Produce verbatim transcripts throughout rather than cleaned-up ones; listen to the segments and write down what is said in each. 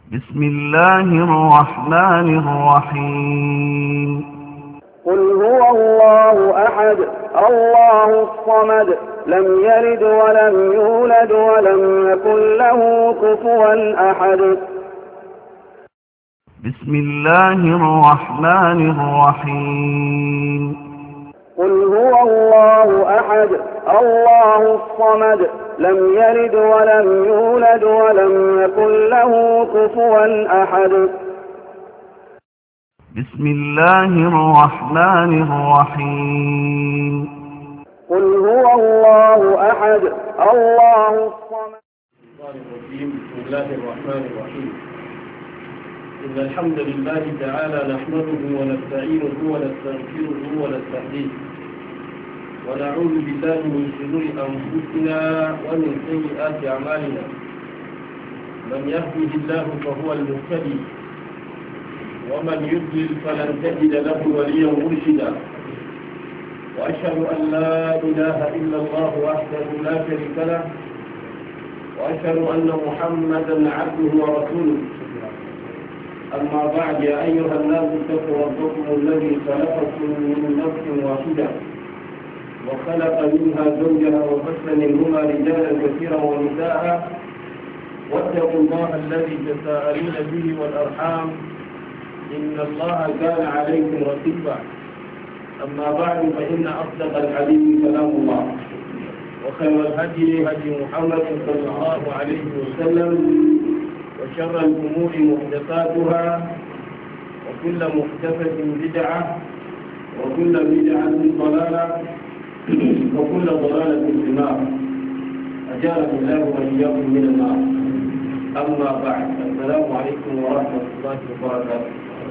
بسم الله الرحمن الرحيم. قل هو الله أحد الله الصمد لم يلد ولم يولد ولم يكن له كفوا أحد. بسم الله الرحمن الرحيم. قل هو الله أحد الله الصمد لم يلد ولم يولد ولم يكن له كفوا أحد. بسم الله الرحمن الرحيم. قل هو الله أحد الله الصمد. بسم الله الرحمن الرحيم. إن الحمد لله تعالى نحمده ونستعينه ونستغفره ونستهديه ونعوذ بالله من شرور أنفسنا ومن سيئات أعمالنا. من يهده الله فهو المهتدي ومن يضلل فلن تجد له وليا مرشدا. وأشهد أن لا إله إلا الله وحده لا شريك له وأشهد أن محمدا عبده ورسوله. أما بعد يا أيها الناس اتقوا ربكم الذي خلقكم من نفس واحدة وخلق منها زوجها وبث منهما رجالا كثيرا ونساء واتقوا الله الذي تساءلون به والأرحام إن الله كان عليكم رقيبا. أما بعد فإن أصدق الحديث كلام الله وخير الهدي هدي محمد صلى الله عليه وسلم وشر الأمور محدثاتها وكل محدثة بدعة وكل بدعة ضلالة وكل ضلالة في النار. أجارني الله وإياكم من النار. أما بعد السلام عليكم ورحمة الله وبركاته.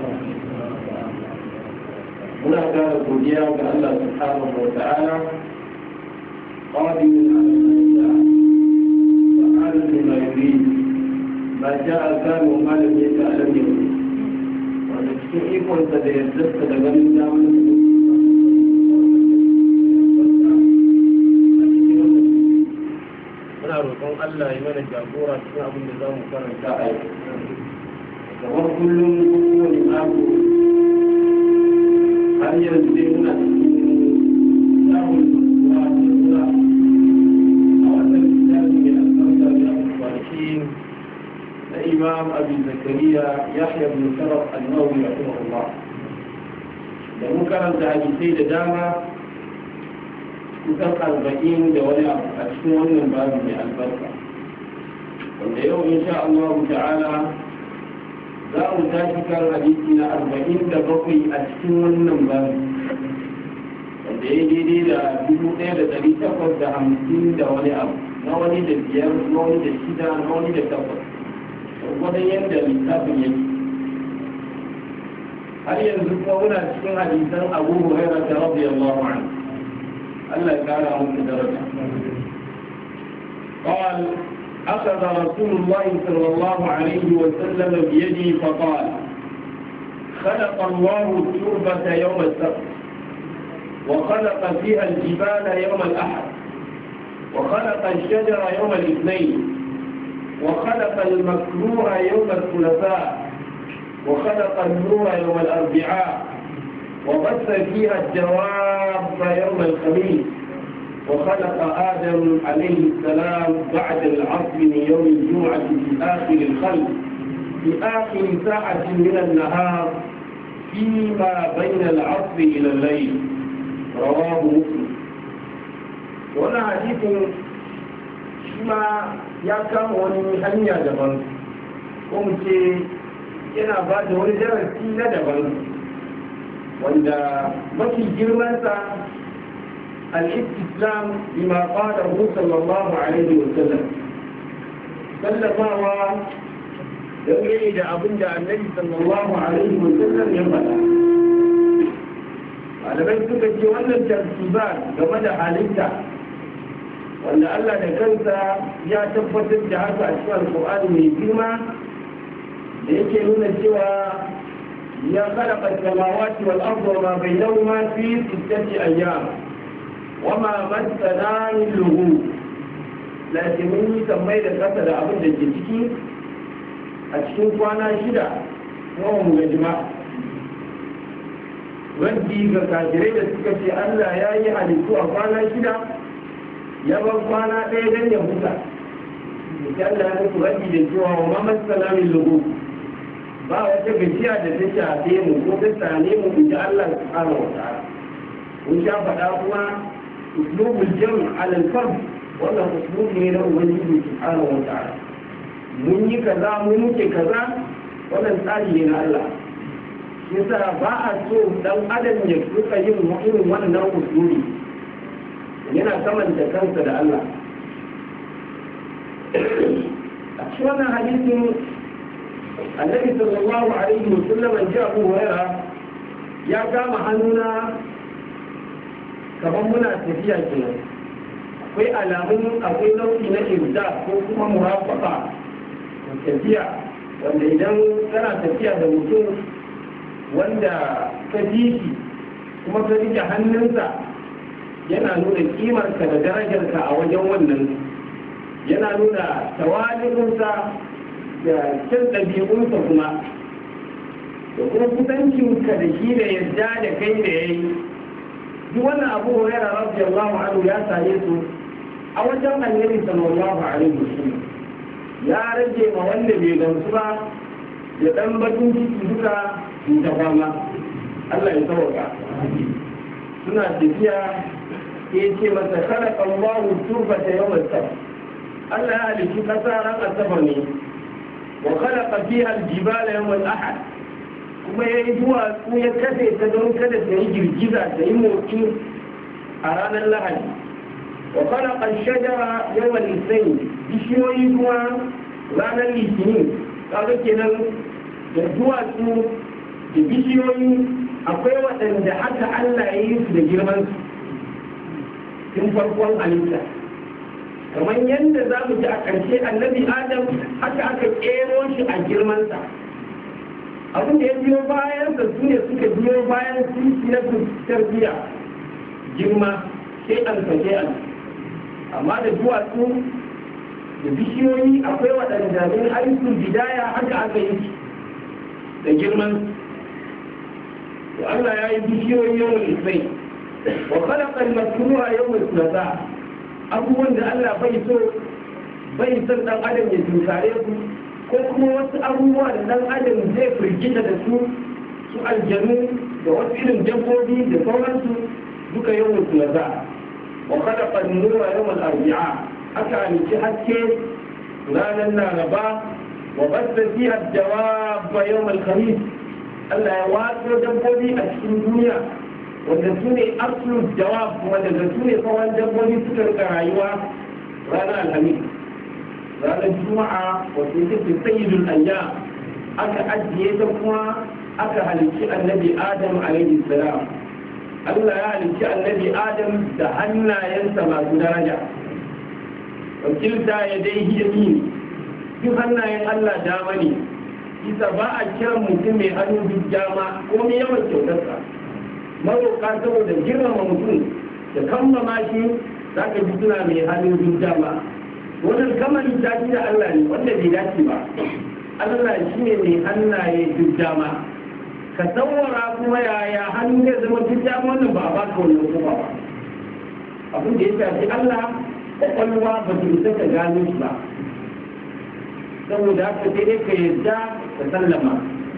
هنا كان godiya ga Allah subhanahu wa ta'ala qadirun ala ma lima yurid ma sha'a kana wa ma lam yasha' lam yakun. wanda cikin ikonsa da yardarsa da ganin damar muna roƙon Allah ya mana jagora cikin abin da za mu karanta a yau. Kamar kullum kowane mako har yanzu dai muna cikin samun nutsuwa da nutsuwa a wannan littafi mai albarka da kwanaki na Imam Abi Zakariya Yahya bin Sharaf an-Nawawi rahimahullah. Da mun karanta hadisai da dama kusan arba'in da wani abu a cikin wannan babu mai albarka, wanda yau insha Allah ta'ala za mu tashi kan hadisi na arba'in da bakwai a cikin wannan babu, wanda ya daidai da dubu ɗaya da ɗari takwas da hamsin da wani abu, na wani da biyar, na wani da shida, na wani da takwas, gwadon yadda littafin yake. har yanzu kuma muna cikin hadisan Abu Hurairah radiyallahu anhu. الله تعالى عنه درجة. قال أخذ رسول الله صلى الله عليه وسلم بيدي فقال خلق الله التربة يوم السبت وخلق فيها الجبال يوم الأحد وخلق الشجر يوم الاثنين وخلق المكروه يوم الثلاثاء وخلق النور يوم الأربعاء وبث فيها الدواب يوم الخميس وخلق آدم عليه السلام بعد العصر من يوم الجمعة في آخر الخلق في آخر ساعة من النهار فيما بين العصر إلى الليل. رواه مسلم. وأنا حديث شما يكام ونهنيا دبن ومتي ينا بعد ونجرسي ندبن wanda mafi girmansa al-istislam bima qalahu sallallahu alaihi wa sallam, sallamawa dangane da abin da annabi sallallahu alaihi wa sallam ya faɗa. malamai suka ce wannan tartibat game da halitta wanda Allah da kansa ya tabbatar da haka a cikin alƙur'ani mai girma da yake nuna cewa يا خلق السماوات والأرض وما بينهما في ستة أيام وما مسنا من لغوب. لكن من يسمى إذا كتل أبدا الجسكي a cikin kwana shida kuma mu ga jima'a wanda ga kafirai da suka ce Allah ya yi halittu a kwana shida ya bar kwana ɗaya don ya huta da Allah ya mutu rabi da cewa wa mamar salamin lugu ba wata gajiya da ta shafe mu ko ta same mu da Allah subhanahu wa ta'ala mun sha faɗa kuma uslubul jam' ala al-fard wannan uslub ne na ubangiji subhanahu wa ta'ala mun yi kaza mun muke kaza wannan tsari ne na Allah yasa ba a so dan adam ya duka yin irin wannan usuli yana kamanta kansa da Allah a cikin wannan hadisin annabi sallallahu alaihi wasallam an ji Abu Hurairah ya kama hannuna kamar muna tafiya kenan akwai alamun akwai nau'i na irda ko kuma murafaqa tafiya wanda idan kana tafiya da mutum wanda ka ji shi kuma ka rike hannunsa yana nuna kimarka da darajarka a wajen wannan yana nuna tawali'unsa da kyan ɗabi'unsa kuma da kuma kusancinka da shi da yadda da kai da ya yi duk wannan abu hurairah radiyallahu anhu ya same su a wajen annabi sallallahu alaihi wasallam ya rage ma wanda bai gamsu ba da ɗan bakin ciki duka ta fama Allah ya sauka suna tafiya ya ce masa kada Allahu turbata yawmal sabt Allah ya halitta kasa ran asabar ne wa khalaqa fiha al-jibala yawmal ahad kuma yayi duwatsu ya kafe ta don kada ta yi girgiza ta yi motsi a ranar lahadi wa khalaqa ash-shajara yawmal ithnain bishiyoyi kuma ranar litinin kaga kenan da duwatsu da bishiyoyi akwai waɗanda haka Allah ya yi su da girman su tun farkon halitta kamar yadda za mu ji a ƙarshe annabi adam haka aka ƙero shi a girmansa abin da ya biyo bayan da su ne suka biyo bayan silsilar tarbiyya girma sai an sake an amma da duwatsu da bishiyoyi akwai waɗanda min aikin bidaya haka aka yi da girman to Allah ya yi bishiyoyi yawan isai wa khalaqa al-masrura yawm al-thulatha abubuwan da Allah bai so bai san dan adam ya tunkare su ko kuma wasu abubuwa da dan adam zai firgita da su su aljanu da wasu irin dabbobi da sauransu duka yawm al-thulatha wa khalaqa an-nura yawm al-arbi'a aka halici haske ranar laraba wa basta fiha ad-dawab yawm al-khamis Allah ya watsa dabbobi a cikin duniya wanda su ne absolute jawab kuma daga su ne tsawon dabbobi suka rika rayuwa ranar alhamis ranar juma'a wata ita ce sayyidul ayyam aka ajiye ta kuma aka halicci annabi adam alaihi salam Allah ya halicci annabi adam da hannayensa masu daraja wakilta ya dai yamin duk hannayen Allah dama ne isa ba a kiran mutum mai hannu duk dama ko mai yawan kyautarsa maroƙa saboda girmama mutum da kammama shi za ka ji suna mai hannu duk dama wannan kamar ta da Allah ne wanda bai dace ba Allah shi ne mai hannaye duk dama ka tsawara kuma yaya hannu zai zama duk dama wannan ba a baka wannan kuma ba abin da ya shafi Allah kwakwalwa ba su isa ka gano shi ba saboda haka sai dai ka yadda ka sallama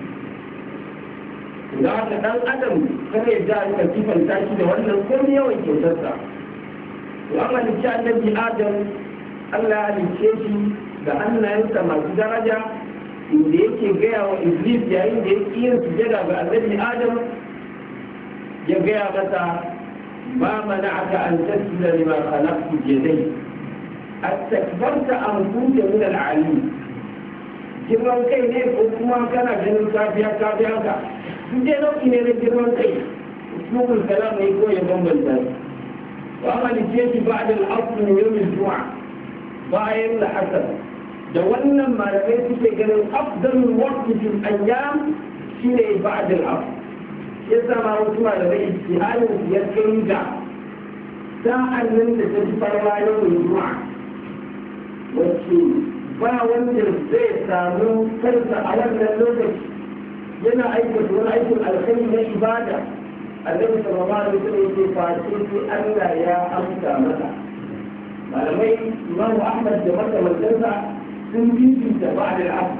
da haka dan adam kar yadda ka sifanta shi da wannan komai yawan kyautarsa to an halicci annabi adam Allah ya halicce shi da hannayensa masu daraja inda yake gaya wa iblis yayin da yake yin sujada ga annabi adam ya gaya masa ma mana'aka an tasjuda lima khalaqtu bi yadayya astakbarta am kunta min al-'alim girman kai ne ko kuma kana ganin kafiya kafiya ka duk dai nau'i ne na girman kai usulul kalam ne ko ya bambanta wa amalice shi ba'da al-asr min yawm al-jum'a bayan al-asr da wannan malamai suke ganin afdalul waqti fil ayyam shine ba'da al-asr yasa ma wasu malamai ijtihadin ya kai da sa'an nan da ta fi farwa yawm al-jum'a wacce ba wanda zai samu kansa a wannan lokaci yana aikata wani aikin alkhairi na ibada annabi sallallahu alaihi wasallam yake face sai Allah ya amsa masa malamai imamu ahmad da makamantansa sun bibinta ba da al'afu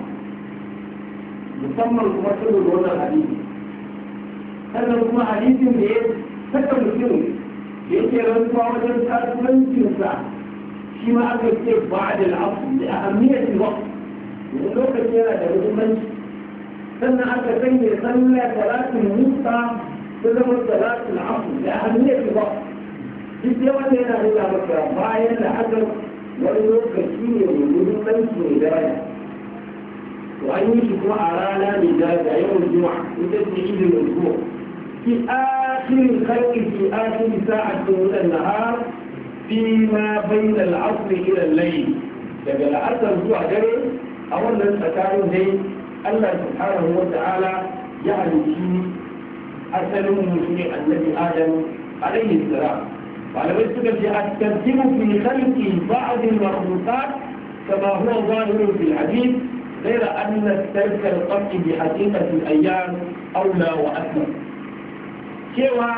musamman kuma saboda wannan hadisi sannan kuma hadisin da ya saka mutum da yake rantsuwa wajen kasuwancinsa shi ma aka ce ba da al'afu da ahammiyar waqt wani lokaci yana da muhimmanci sannan aka sanya sallah salatul musta ta zama salatul afu da ahammiyar waqt duk da wanda yana nuna maka bayan da haka wani lokaci ne mai muhimmanci mai daraja to an yi shi kuma a rana mai daraja yawan juma'a ita ce idin mutuwa fi akhirin khalqi fi akhiri sa'atin min an-nahar fi ma bayna al-'asr ila al-layl daga la'asar zuwa dare a wannan tsakanin dai Allah subhanahu wa ta'ala ya halicci asalin mutum annabi Adam alaihi salam malamai suka ce a tartibu fi khalqi ba'd al-makhluqat kama huwa zahir fi al-hadith غير أن تلك القطع بحقيقة الأيام أولى وأكثر. cewa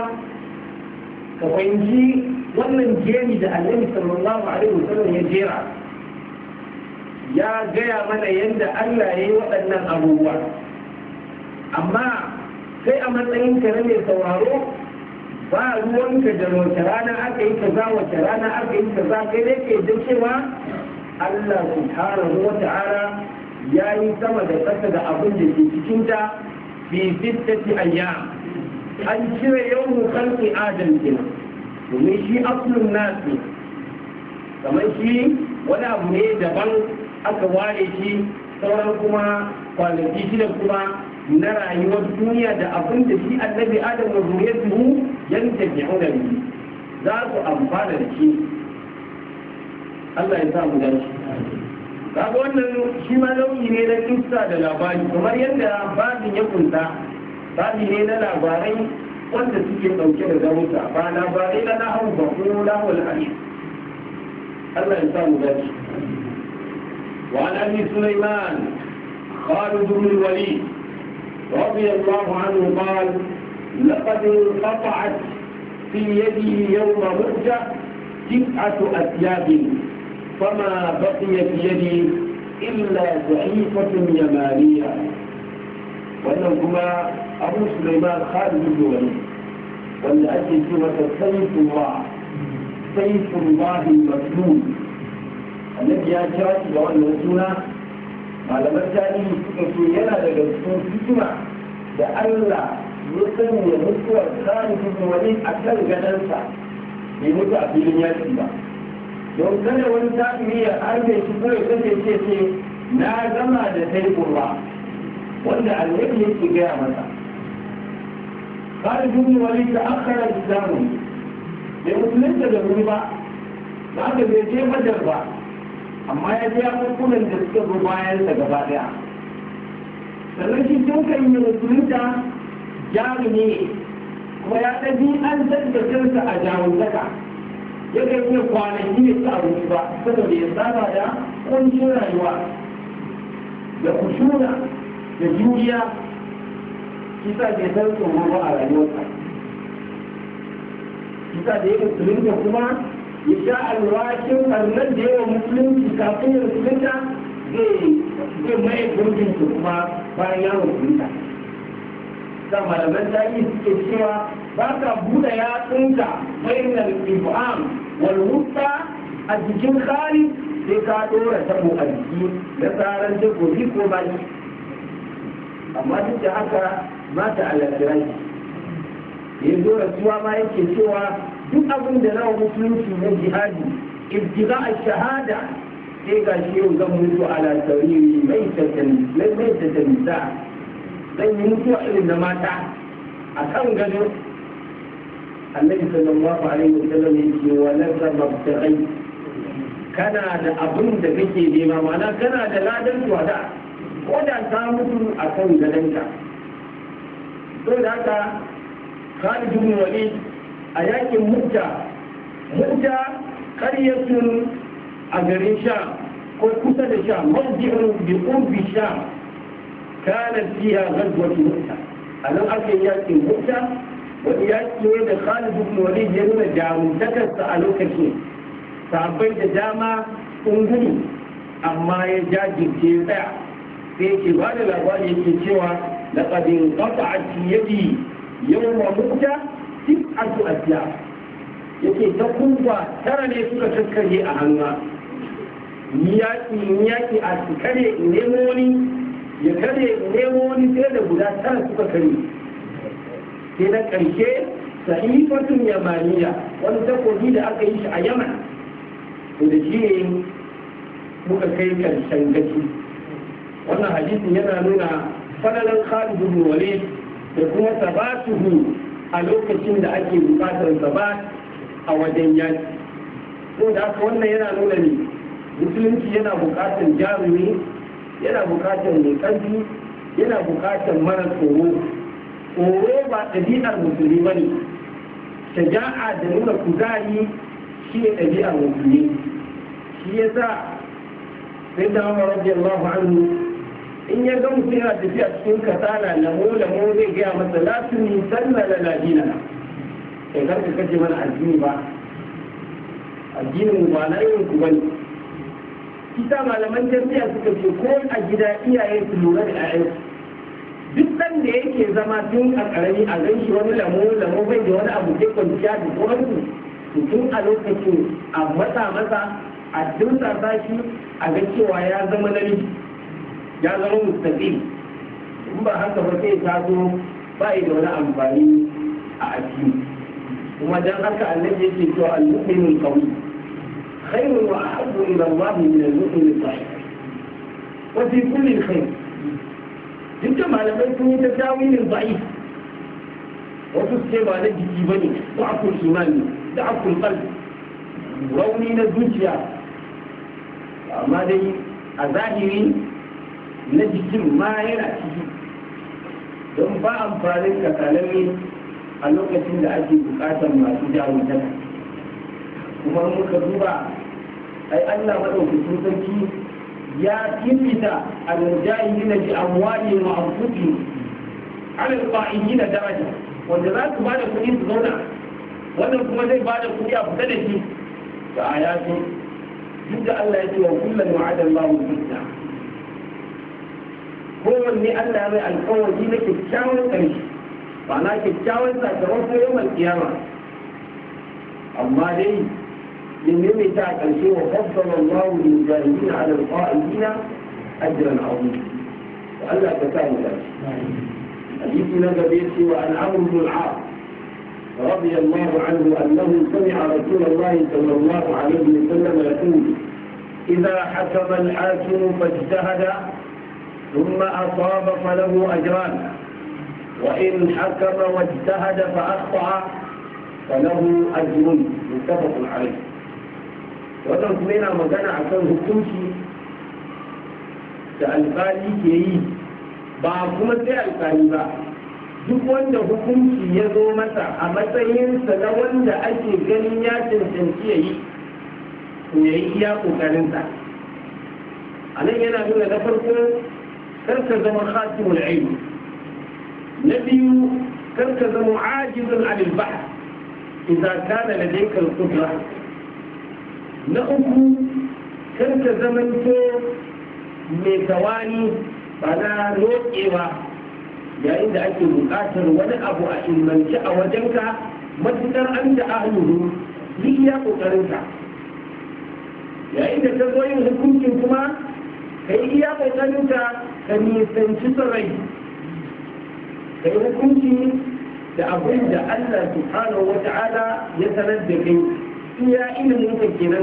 ka fahimci wannan jeri da Annabi sallallahu alaihi wasallam ya jera ya gaya mana yadda Allah ya yi waɗannan abubuwa amma sai a matsayin ka na mai sauraro ba ruwanka da wace rana aka yi kaza wace rana aka yi kaza kai dai ke da cewa Allah subhanahu wa ta'ala ya yi sama da ƙasa da abin da ke cikinta fi sittati ayyam an cire yawmu khalqi adam kenan domin shi aslun nasi kamar shi wani abu ne daban aka ware shi sauran kuma kwanaki shida kuma na rayuwar duniya da abin da shi annabi adam wa zuriyatuhu yantafi'una bihi za su amfana da shi Allah ya sa mu dace kaga wannan shi ma nau'i ne na kissa da labari kamar yadda babin ya kunta babi ne na labarai wanda suke dauke da zamuta ba labarai na nahawu ba ko lahul hadith Allah ya sa mu dace wa an abi sulaiman khalid bin walid رضي الله عنه قال لقد انقطعت في يدي يوم مرجع تسعة أثياب فما بقي في يدي إلا صحيفة يمانية وإنهما أبو سليمان خالد بن وليد وأن أجل سورة سيف الله سيف الله المسلول الذي يجري وأن سنة malaman tarihi suka ce yana daga cikin hikima da Allah ya sanya mutuwar Khalid ibn Walid a kan gadansa bai mutu a filin yaki ba don kada wani kafiri ya arbe shi ko ya kace ce ce na gama da saifullah wanda annabi yake gaya masa Khalid ibn Walid ta akhara islamu bai musulunta da wuri ba ba ka bai je Badar ba amma ya je hukunan da suka zo bayan sa gaba daya sannan shi tun kan yi musulunta jarumi kuma ya ɗabi an tattattarsa a jaruntaka ya kan yi kwanaki ne ta abinci ba saboda ya saba da kuncin rayuwa da kushuna da juriya kisa bai san tsoro ba a rayuwarsa kisa da ya musulunta kuma ya sha alwashin ɓarnar da yawa musulunci kafin ya musulunta zai mai gurbin su kuma bayan ya musulunta da malaman tarihi suke cewa ba ka buɗe yatsunka bainal ibham wal wusta a jikin khali sai ka ɗora tabo a jiki na tsaron takobi ko baki amma duk da haka mata alaƙirai ya zo rasuwa ma yake cewa duk abin da na musulunci na jihadi ibtiga a shahada sai ga shi yau zan mutu ala sariri mai tattalin nisa zan yi mutuwa irin na mata a kan gado annabi sallallahu alaihi wa sallam ya ce wa nazar mabtarai kana da abin da kake nema mana kana da ladan tuwada ko da ta mutu a kan gadonka to da haka Khalid ibn Walid a yakin mutta mutta karyatun a garin sha ko kusa da sham mawdi'un bi qurbi sham kanat fiha ghazwat mu'ta anan aka yi yakin mu'ta wani yaki ne da Khalid ibn Walid ya nuna jarumtakarsa a lokacin sahabbai da dama sun gudu amma ya jajirce tsaya sai ke ba da labari yake cewa laqad inqata'at yadi yawma mu'ta tis'atu asyaf yake ta kuba tara ne suka kakkare a hannu yaki yaki a kare nemo wani ya kare nemo wani sai da guda tara suka kare sai na ƙarshe sahifatun yamaniya wani takobi da aka yi shi a yaman da shi ne muka kai ƙarshen gaci wannan hadisin yana nuna falalan Khalid bin Walid da kuma sabatuhu a lokacin da ake bukatar sabat a wajen yaki ko da haka wannan yana nuna ne musulunci yana bukatar jarumi yana bukatar mai ƙarfi yana bukatar mara tsoro tsoro ba ɗabi'ar musulmi ba ne shaja'a da nuna kuzari shi ne ɗabi'ar musulmi shi ya sa sai da Umar radiyallahu anhu in ya ga mutum yana tafiya cikin kasala lamo lamo zai gaya masa la tuni sanna la ladina kai kar ka kace mana addini ba addinin mu ba na yin ku bane kita malaman jami'a suka ce ko a gida iyaye su lura da ƴaƴansu duk ɗan da yake zama tun a ƙarami a gan shi wani lamo lamo bai da wani abu ke kwanciya da sauransu to tun a lokacin a masa masa a dinsa shi a ga cewa ya zama namiji ya zama mustaqim in ba haka ba sai ta zo ba da wani amfani a addini kuma dan haka annabi yake cewa al-mu'minul qawi khairun wa ahabbu ila Allah min al-mu'min al-dha'if wa fi kulli khair duk malamai sun yi ta tawilin da'if wasu ce ba na jiki bane da'aful imani da'aful qalbi rauni na zuciya amma dai a zahiri na jikin ma yana ciki don ba amfanin kasalalle a lokacin da ake bukatar masu jarumtaka kuma muka duba ai Allah madaukakin sarki ya kimita al-mujahidina bi amwalihim wa anfusihim ala al-qa'idina daraja wanda za su bada kuɗi su zauna wannan kuma zai bada kuɗi a fita da shi ga ayatu duk da Allah ya ce wa kullum wa'ada Allahu al-husna kowanne Allah ya mai alƙawari na kyakkyawan ƙarshe ba na kyakkyawan sakamako yawan kiyama amma dai yin mai ta ƙarshe wa fassara Allahu lil-jahilina 'ala al-qa'idina ajran 'azima Allah ka sa mu dace hadisi na gabe cewa an amru bil 'as رضي الله عنه أنه سمع رسول الله صلى الله عليه وسلم يقول إذا حكم الحاكم فاجتهد ثم أصاب فله أجران وإن حكم واجتهد فأخطأ فله أجر متفق عليه wannan kuma yana magana a kan hukunci da alƙali ke yi ba kuma sai alƙali ba duk wanda hukunci ya zo masa a matsayinsa na wanda ake ganin ya cancanci ya yi to ya yi iya ƙoƙarinsa a nan yana nuna na farko karka zama khatimul ilm na biyu karka zama ajizun anil bahr idza kana ladayka al-qudra na uku karka zamanto mai tawani ba na roƙewa yayin da ake buƙatar wani abu a ilmanci a wajenka matuƙar an da ahluhu yi iya ƙoƙarinka yayin da ta zo yin hukuncin kuma ka yi iya ƙoƙarinka ka nisanci sarai ka yi hukunci da abin da Allah subhanahu wa ta'ala ya sanar da kai iya ilimin ka kenan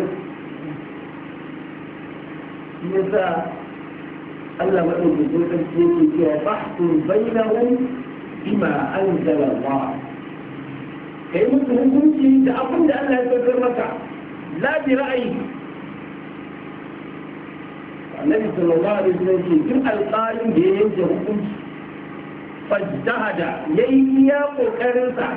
shi yasa Allah madaukakin sarki yake cewa fahkum bainahum bima anzala Allah kai musu hukunci da abin da Allah ya saukar maka la bi ra'ayi annabi sallallahu alaihi wasallam ce duk alƙalin da ya yanke hukunci fajtahada yayi iya kokarin sa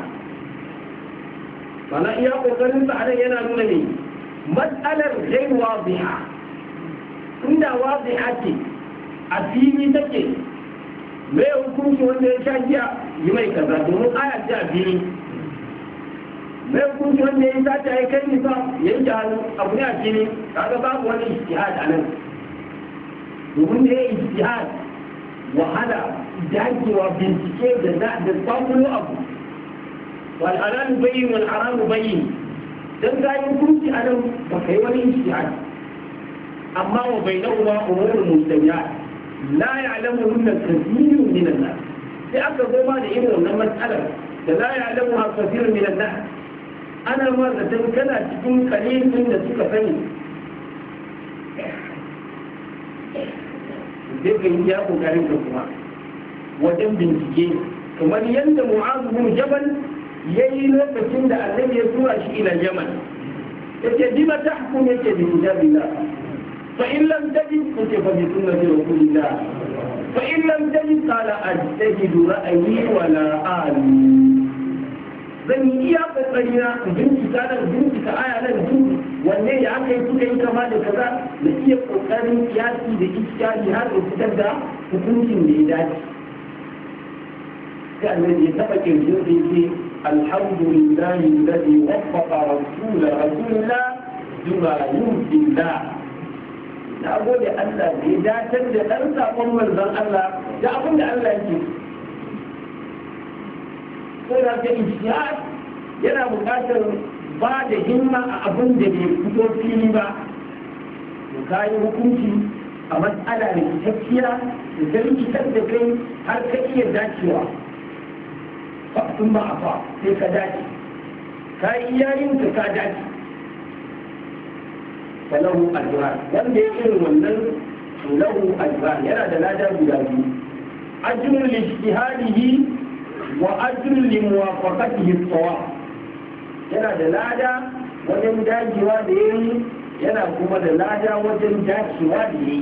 mana iya kokarin sa anan yana nuna ne mas'alar ghayr wadiha inda wazi ake a fili take mai hukunci wanda ya sha giya yi mai kaza domin aya ce a fili mai hukunci wanda ya yi sata ya kai nisa ya yi hannu abu ne a fili kaga babu wani ijtihad a nan domin da ya yi ijtihad wahala dagewa bincike da da samulo abu wal halal bayyin wal haram bayyin dan ga hukunci a nan ba kai wani ijtihad amma wa bainahuma umurun mustamiyat la ya'lamuhunna kathirun min an-nas sai aka zo ma da irin wannan matsalar da la ya'lamuha kathirun min an-nas ana ma da dan kana cikin kalilin da suka sani sai ka yi ya kokarin ka kuma wajen bincike kamar yadda mu'azu bin jabal yayi lokacin da annabi ya tura shi ila yaman yace bima tahkum yace bi kitabillah fa in lam tajid kunta fa bi sunnati rasulillah fa in lam tajid qala ajtahidu ra'yi wa la ali zan yi iya kokari na bincika nan bincika aya nan duk wanne ya aka yi kuka yi kama da kaza da iya kokarin kiyasi da iskali har da fitar da hukuncin da ya dace sai annabi ya taba kirjin da yake alhamdulillahi alladhi waffaqa rasul rasulillah bima yurdillah na gode Allah da ya dace da dan sakon manzon Allah da abin da Allah yake ko da ta ijtihad yana buƙatar ba da himma a abin da bai fito fili ba to kayi hukunci a matsala da kitacciya da ta rikitar da kai har ka iya dacewa faɗin ba a fa sai ka dace ka yi yayin ka ka dace falahu ajran wanda ya irin wannan lahu ajran yana da lada guda biyu ajrun li ijtihadihi wa ajrun li muwafaqatihi as-sawab yana da lada wajen dajewa da yayi yana kuma da lada wajen dacewa da yayi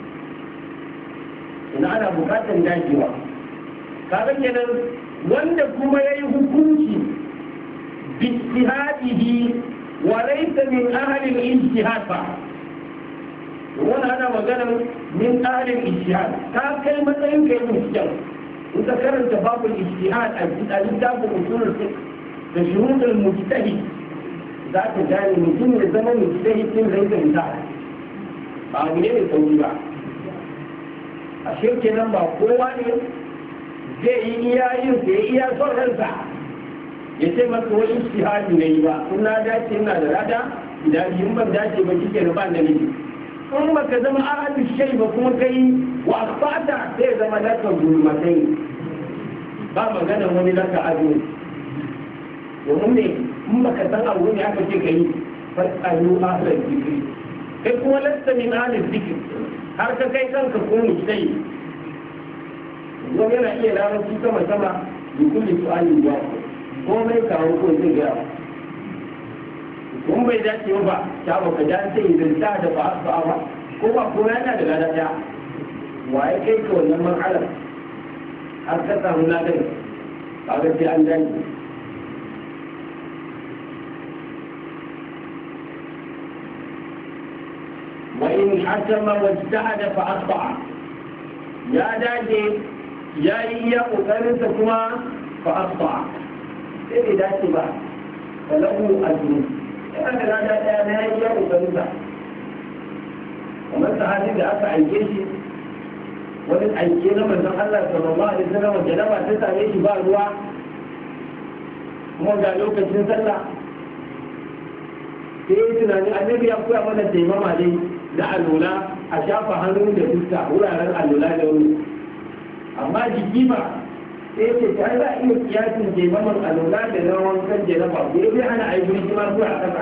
ina ana bukatar dajewa kaga kenan wanda kuma yayi hukunci bi ijtihadihi wa laysa min ahli al-ijtihad fa wannan ana magana min ahli al-ijtihad ka kai matsayin kai mujtahid in ka karanta babul ijtihad a littafin usulul fiqh da shurudul mujtahid za ka gane mutum ya zama mujtahid din zai fahimta ba abu ne mai sauki ba a shirke nan ba kowa ne zai yi iya yin sa ya iya son ransa ya ce masa wani ijtihadi ne ba in na dace ina da rada idan in ban dace ba kike da ban da nake in baka zama ahadu shay ba kuma kai wa fata sai zama laka gulmatai ba magana wani laka azu domin ne in baka san abu ne aka ce kai fasalu ahlal zikri kai kuma lasta min ahlal zikri har ka kai kanka ko mu sai wani yana iya larabci sama sama da kulli su'alin ya ko mai kawo ko zai ga kun bai dace ba ta baka da sai idan ta da ba ba ba ko ba ko yana da lada ta waye kai ka wannan mar'alar har ka samu ladan ba ga sai an dace wa in hakama wajtahada fa asba ya dace yayi iya kokarin sa kuma fa asba sai bai dace ba falahu ajrun yana da lada ɗaya na yi ya ƙoƙarin sa kamar sahabi da aka aike shi wani aike na manzon Allah sallallahu alaihi wasallam janaba ta same shi ba ruwa kuma ga lokacin sallah sai yi tunanin annabi ya koya mana taimama dai na alola a shafa hannu da fuska wuraren alola da wuri amma jiki ba sai ce ta za a iya kiyasin taimaman alola da na wankan janaba ko ya ana aiki rigima ko a kasa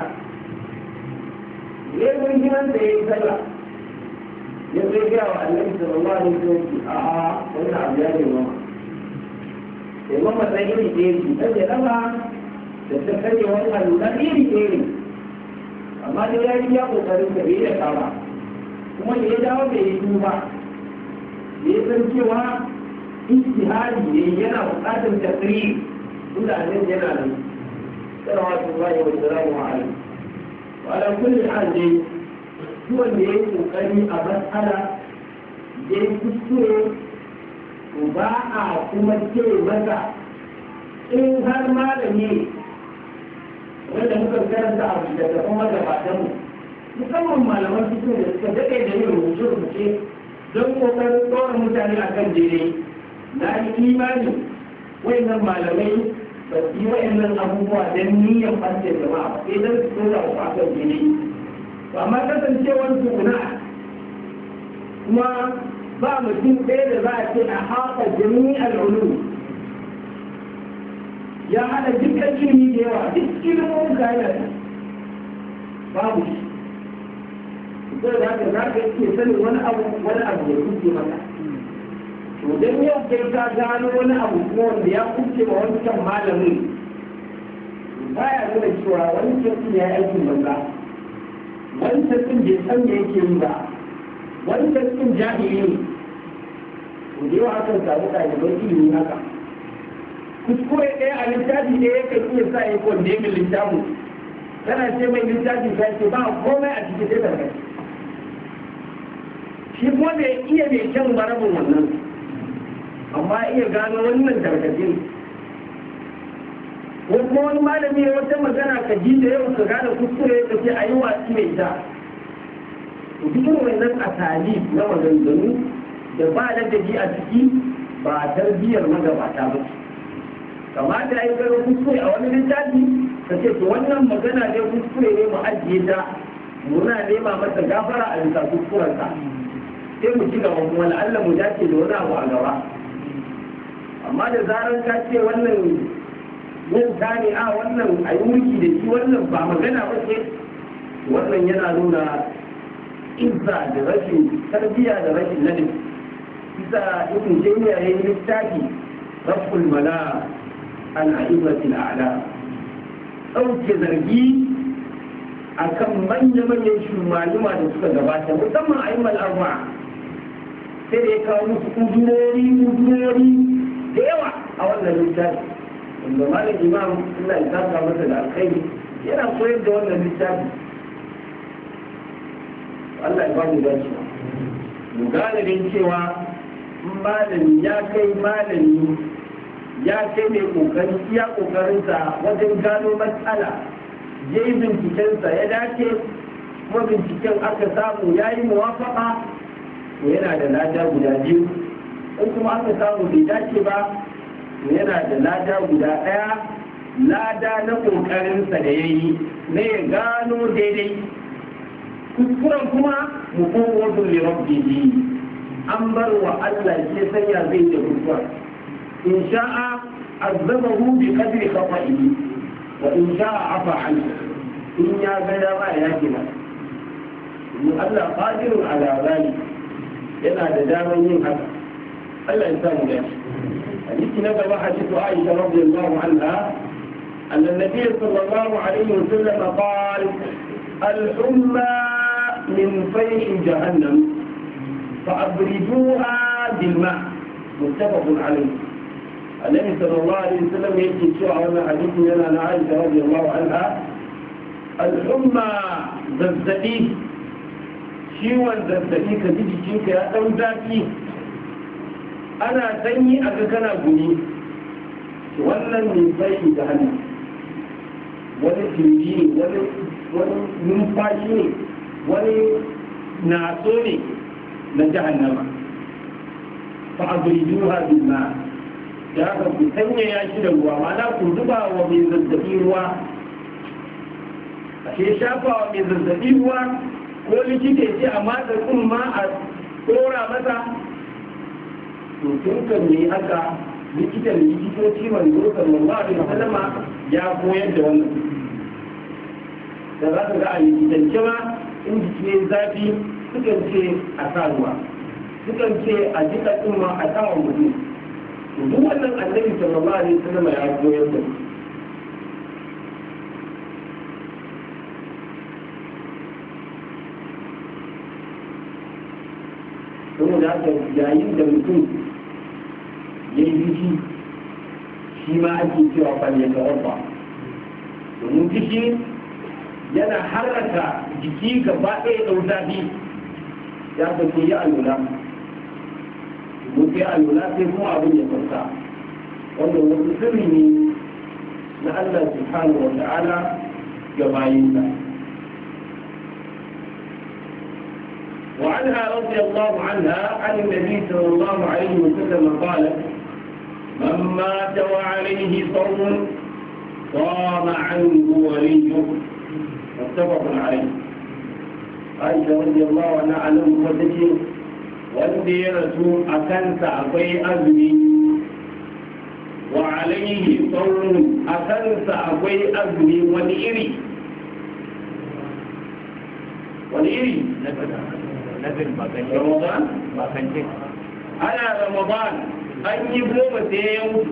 ne rigiman da ya yi sallah ya zai gaya wa annabi sallallahu alaihi wasallam a wannan abu ya taimama taimama sai iri ɗaya ce ta janaba da ta karye wani alola iri ɗaya ne amma da ya yi ya kokarin da bai da kama kuma da ya dawo bai yi duba da ya san cewa ijtihadi ne yana buƙatar tafsiri inda annabi yana nan sallallahu alaihi wa sallam wa ala kulli hal dai duk wanda ya yi kokari a matsala ya yi kuskure ba a kuma ce masa in har malami wanda muka karanta a da tafi magabatanmu musamman malaman fito da suka daɗe da yin rubuce-rubuce don kokarin tsoron mutane a kan daidai na yi imani wayannan malamai ba su yi wayannan abubuwa don niyyar ɓarce jama'a ba sai don su tsora ku a kan daidai ba ma kasancewar tukuna kuma ba mutum ɗaya da za a ce a haƙa jami'ar ulu ya haɗa dukkan ilimi da yawa duk ilimin kayan babu shi ko da haka za ka iya sanin wani abu wani abu ya kuce maka to dan yau kai ka gano wani abu kuma wanda ya kuce ma wancan malamin baya nuna cewa wancan sun ya aikin banza wancan sun bai san me yake yi ba wancan sun jahili ne to da yawa akan samu ɗaliban ilimi haka kuskure ɗaya a littafi ɗaya yakan iya sa ya kwande min littafin kana ce mai littafi ka ce ba komai a cikin sai da shi kuma bai iya mai kyan marabin wannan amma iya gano wannan tarkace ko kuma wani malami ya wata magana ka ji da yau ka gane kuskure ka ce a yi watsi mai ta cikin wannan asali na maganganu da ba ladabi a ciki ba tarbiyyar magabata ba kamata a yi gano kuskure a wani littafi ka ce to wannan magana ne kuskure ne mu ajiye ta muna nema masa gafara a bisa kuskurensa sai mu ci gaba kuma la'alla mu dace da wani abu a gaba amma da zarar ka ce wannan yin ne a wannan a yi mulki da shi wannan ba magana ba ce wannan yana nuna izza da rashin tarbiyya da rashin ladabi bisa ibn taymiya ya yi littafi raful mala an a'immatil a'la ɗauke zargi akan manya-manyan shumaluma da suka gabata musamman a'immal arba'a sai da ya kawo musu kudurori kudurori da yawa a wannan littafi wanda malam imam Allah ya saka masa da alkhairi yana koyar da wannan littafi Allah ya ba mu dace mu gane din cewa malami ya kai malami ya kai mai kokari iya kokarinsa wajen gano matsala ya yi bincikensa ya dace kuma binciken aka samu ya yi muwafaka to yana da lada guda biyu in kuma aka samu bai dace ba to yana da lada guda ɗaya lada na ƙoƙarinsa da ya yi na ya gano daidai kuskuren kuma mutum lirabbihi an bar wa Allah ke sanya zai da kuskuren in sha'a azabahu bi qadri khata'ihi wa in sha'a afa anhu in ya ga dama ya gina in Allah qadirun ala zalik yana da daman yin haka Allah ya samu dace hadisi na gaba hadisi Aisha radiyallahu anha أن النبي صلى الله عليه وسلم قال الحمى من فيح جهنم فأبردوها بالماء متفق عليه النبي صلى الله عليه وسلم يأتي الشعر من حديث لنا عائشة رضي الله عنها الحمى زلزلي ciwon zazzabi ka ji jikinka ya ɗau zafi ana sanyi a ga kana gumi wannan ne bai da hannu wani jirgi ne wani numfashi ne wani naso ne na jahannama fa abriduha bil ma ya ga ku sanya ya shi da ruwa ma'ana ku zuba wa mai zazzabi ruwa a ke shafa wa mai zazzabi ruwa ko likita ya ce a matsa ma a tsora masa to tun kan ne haka likitan likitoci manzo sallallahu alaihi wasallama ya koyar da wannan da za ka ga a likitance ma in jiki ne zafi sukan ce a sa ruwa sukan ce a jika tsumma a sa wa mutum to duk wannan annabi sallallahu alaihi wasallama ya koyar da su saboda haka yayin da mutum ya yi fushi shi ma ake cewa falle ta wabba domin fushi yana harraka jiki gaba ɗaya ɗau zafi ya kace ya alula ko sai alula sai kuma abin ya farka wanda wasu sirri ne na Allah subhanahu wa ta'ala ga bayinsa. وعنها رضي الله عنها عن النبي صلى الله عليه وسلم قال من مات وعليه صوم صام عنه وليه متفق عليه. عائشة رضي الله عنها عنهم فتشي wanda ya rasu a kansa akwai azumi wa alaihi saumun a kansa akwai azumi wani iri wani iri ramadan ana ramadan an yi goma sai ya mutu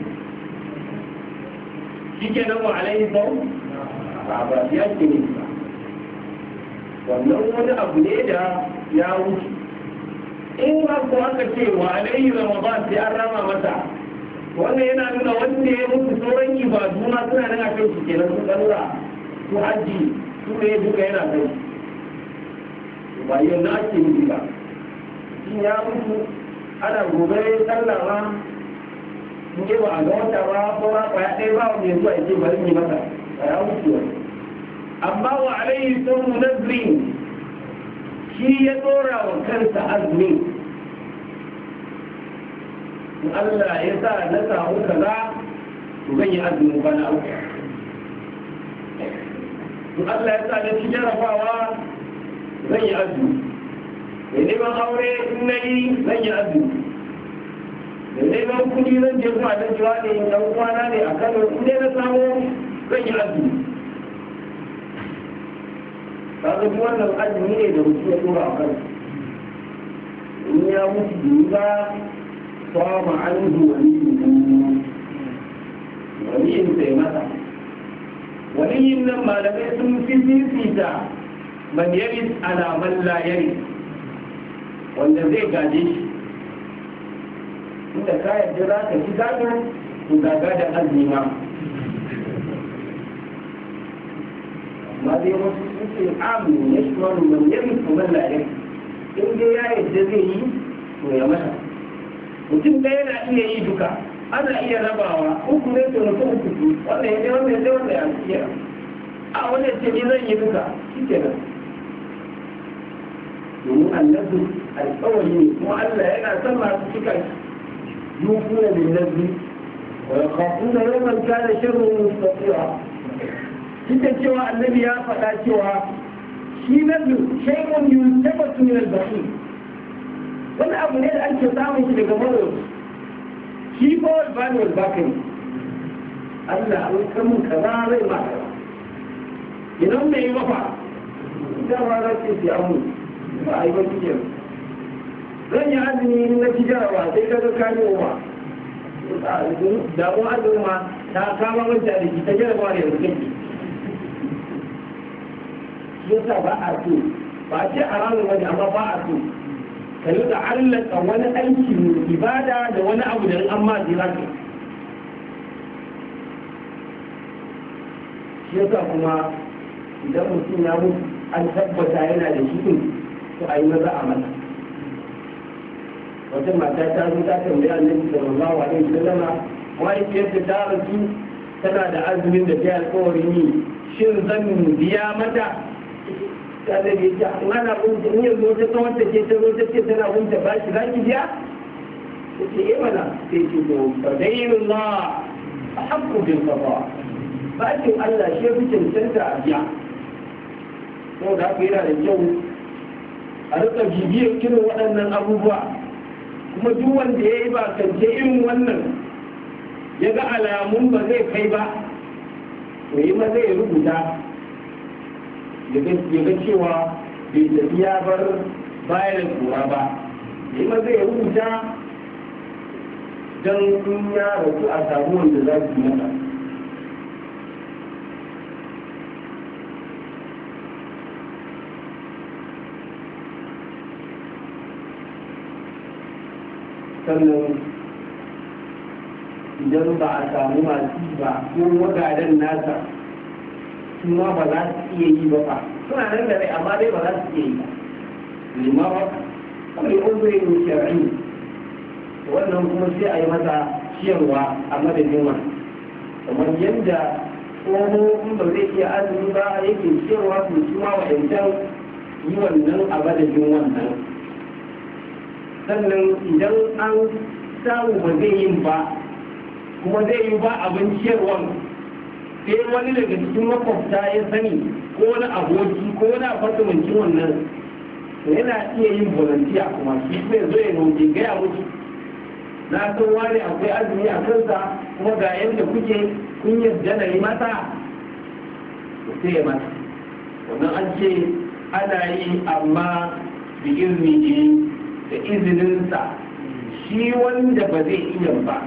shi ke nan wa alaihi saumun ba ya ke ne wannan wani abu ne da ya wuce in ba ku aka ce wa alaihi ramadan sai an rama masa wannan yana nuna wanda ya mutu sauran ibadu ma suna nan a kai shi kenan su tsarura su hajji su ne duka yana kai ba yau na ake nufi ba shi ya mutu ana gobe sallah ma in ce ba a ga wata ba ko ba kwaya ɗaya ba wanda ya zuwa ya ce bari ne masa ba ya mutu wani amma wa alaihi saumu nazrin shi ya tsora wa kansa azumi Allah ya sa na samu kaza to zan yi azumin bana uku Allah ya sa na ci jarabawa zan yi azumi mai neman aure in na yi zan yi azumi mai neman kudi zan je kuma don jiwa ne dan kwana ne a Kano in dai na samu zan yi azumi kaga duk wannan azumi ne da mutum ya dora a kan in ya mutu da ba sama anhu waliyin waliyin sai mata waliyin nan malamai sun fi fifita man yaris ala man la yaris wanda zai gaje shi inda ka yarda za ka ci gado to gaga da azumi ma amma dai wasu suke amin ya shi wani man yaris ko man la yaris in dai ya yarda zai yi to ya mata mutum ɗaya na iya yi duka ana iya rabawa uku ne to mutum uku su wannan ya ne wannan ya wannan ya iya a wannan ce ni zan yi duka shi ke nan domin annabi alƙawari ne kuma Allah yana son masu cika yufuna bin nabi wa yakhafuna yawman kana sharruhu mustatira kika cewa annabi ya faɗa cewa shi nabi shay'un yuntabatu min al-bahim wani abu ne da ake samun shi daga mawar shi ko albani wal bakari Allah an kamun kaza zai ma idan bai yi mafa idan ma za ce sai amu ba a yi ba kike zan yi azumi na ci jarawa sai ka ga kani wa da mu azumi ma ta kama manta da ki ta jarawa da yanzu kake yasa ba a so ba ce a ranar wani amma ba a so ka yi da allaka wani aikin ibada da wani abu da an ma zira ka shi yasa kuma idan mutum ya mutu an tabbata yana da shi din to a yi maza a mata wata mata ta zo ta tambaya annabi sallallahu alaihi wasallam mahaifiyarta ta rasu tana da azumin da ta yi alkawarin yi shin zan biya mata ta da ya ce ana bunta in yanzu wata tsawon ta ce ta zo ta ce tana bunta ba shi za ki biya ta ce yi mana sai ce to fadayin la a haƙƙo bin kafa bakin Allah shi fi cancanta a biya ko da haka yana da kyau a rika bibiyar irin waɗannan abubuwa kuma duk wanda ya yi bakance irin wannan ya ga alamun ba zai kai ba to yi ma zai rubuta ya ga cewa bai tafi ya bar bayan kura ba ya yi ma zai rubuta don in ya rasu a samu wanda za su yi mata sannan idan ba a samu masu ba ko wagaden nasa su ma ba za su iya yi ba fa suna nan da rai amma dai ba za su iya yi ba limawa kamar uzurin shar'i wannan kuma sai a yi masa ciyarwa a madadin wani kamar yadda tsoho in ba zai iya azumi ba yake ciyarwa to shi ma wa'yancan yi wannan a madadin wannan sannan idan an samu ba zai yin ba kuma zai yi ba abin ciyarwan sai wani daga cikin makwabta ya sani ko wani aboki ko wani apartamentin wannan yana iya yin volunteer kuma shi zai zo ya roƙe gaya mutu na san wani akwai azumi a kansa kuma ga yadda kuke kun yarda na yi mata sai ya mata wannan an ce ana yi amma da izini da izininsa shi wanda ba zai iya ba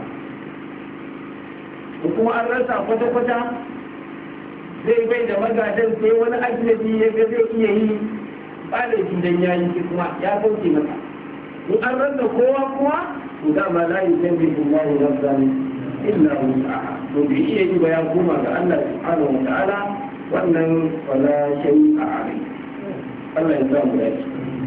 kuma an rasa kwata-kwata zai bai da magadan sai wani ajnabi ya ga zai iya yi ba da gidan ya yi kuma ya kauce masa in an rasa kowa kuwa to dama la yukallifu Allahu nafsan illa wus'aha to bai iya yi ba ya koma ga Allah subhanahu wa ta'ala wannan wala shay'a alayhi Allah ya samu dace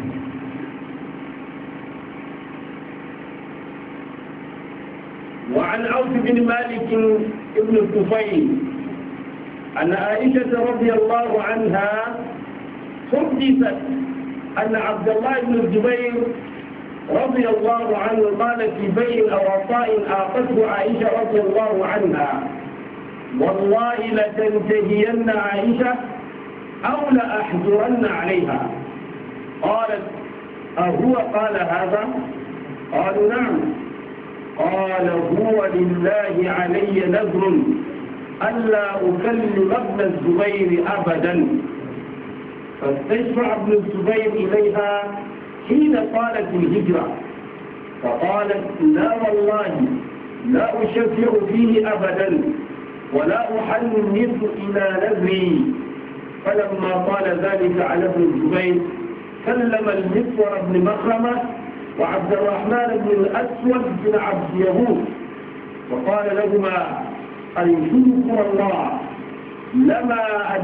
وعن عوف بن مالك بن الطفيل أن عائشة رضي الله عنها حدثت أن عبد الله بن الزبير رضي الله عنه قال في بيع أو عطاء أعطته عائشة رضي الله عنها والله لتنتهين عائشة أو لأحجرن عليها قالت أهو قال هذا؟ قالوا نعم. قال هو لله علي نذر ألا أكلم ابن الزبير أبدا فاستشفع ابن الزبير إليها حين قالت الهجرة فقالت لا والله لا أشفع فيه أبدا ولا أحنث إلى نذري فلما قال ذلك على ابن الزبير كلم المسور بن مخرمة وعبد الرحمن بن الأسود بن عبد يهود وقال لهما أيشكر الله لما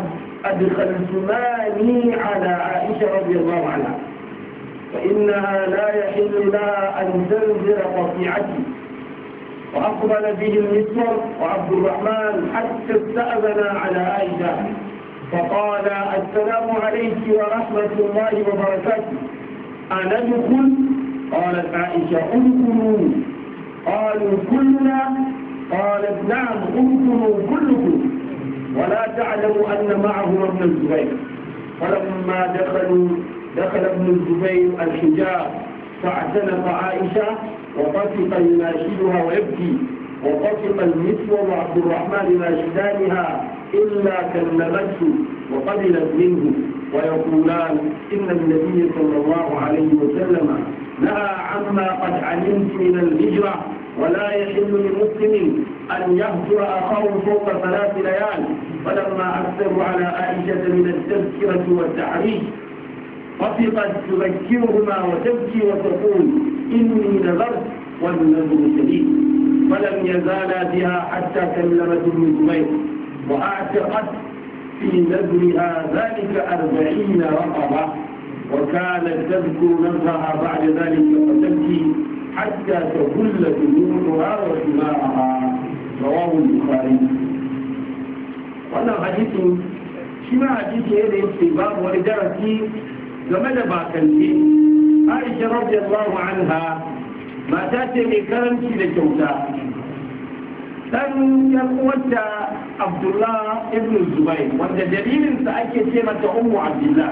أدخلتماني على عائشة رضي الله عنها فإنها لا يحل لها أن تنزل قطيعتي وأقبل به المسور وعبد الرحمن حتى استأذنا على عائشة فقال السلام عليك ورحمة الله وبركاته أنا ندخل؟ قالت عائشة ادخلوا. قالوا كلنا؟ قالت نعم ادخلوا كلكم ولا تعلم أن معهم ابن الزبير. فلما دخلوا دخل ابن الزبير الحجاب فاعتنق عائشة وطفق يناشدها ويبكي وطفق المسور وعبد الرحمن يناشدانها إلا كلمته وقبلت منه ويقولان إن النبي صلى الله عليه وسلم نهى عما قد علمت من الهجرة ولا يحل لمسلم أن يهجر أخاه فوق ثلاث ليال. فلما أكثروا على عائشة من التذكرة والتحريش طفقت تذكرهما وتبكي وتقول إني نذرت والنذر شديد. فلم يزالا بها حتى كلمت ابن الزبير وأعتقت في نذرها ذلك أربعين رقبة وكانت تذكر نذرها بعد ذلك فتبكي حتى تبل دموعها وثمارها. رواه البخاري. wannan hadisin shi ma hadisi ne da yake babu wani darasi game da bakanci. Aisha radiyallahu anha mata ce mai karanci da kyauta. Dan yan uwarta Abdullah ibn Zubair wanda dalilinsa ake ce mata Ummu Abdullah.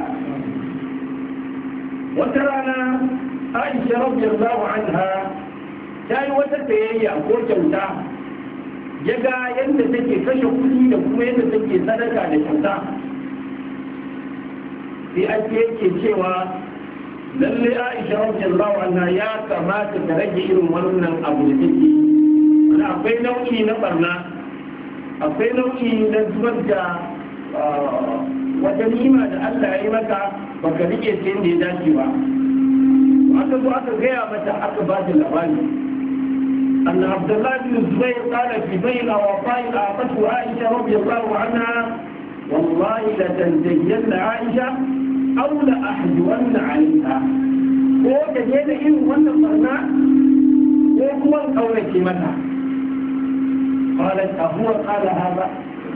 Wata rana Aisha radiyallahu anha ta yi wata tsayayya ko kyauta, ya ga yadda take kashe kuɗi da kuma yadda take sadaka da kyauta. Sai ake yake cewa lalle Aisha radiyallahu anha ya kamata ta rage irin wannan abu da take. Wani akwai nau'i na barna, akwai nau'i na zubar da wata nima da Allah ya yi maka baka rike sai inda ya dace ba. aka zo aka gaya mata aka ba da labari أن عبد الله بن الزبير قال في بين وطائل أعطته عائشة رضي الله عنها wallahi la tantahiyanna Aisha aw la ahjuwanna 'alayha ko ta je da irin wannan barna ko kuma kaurace mata qalat ahuwa qala hada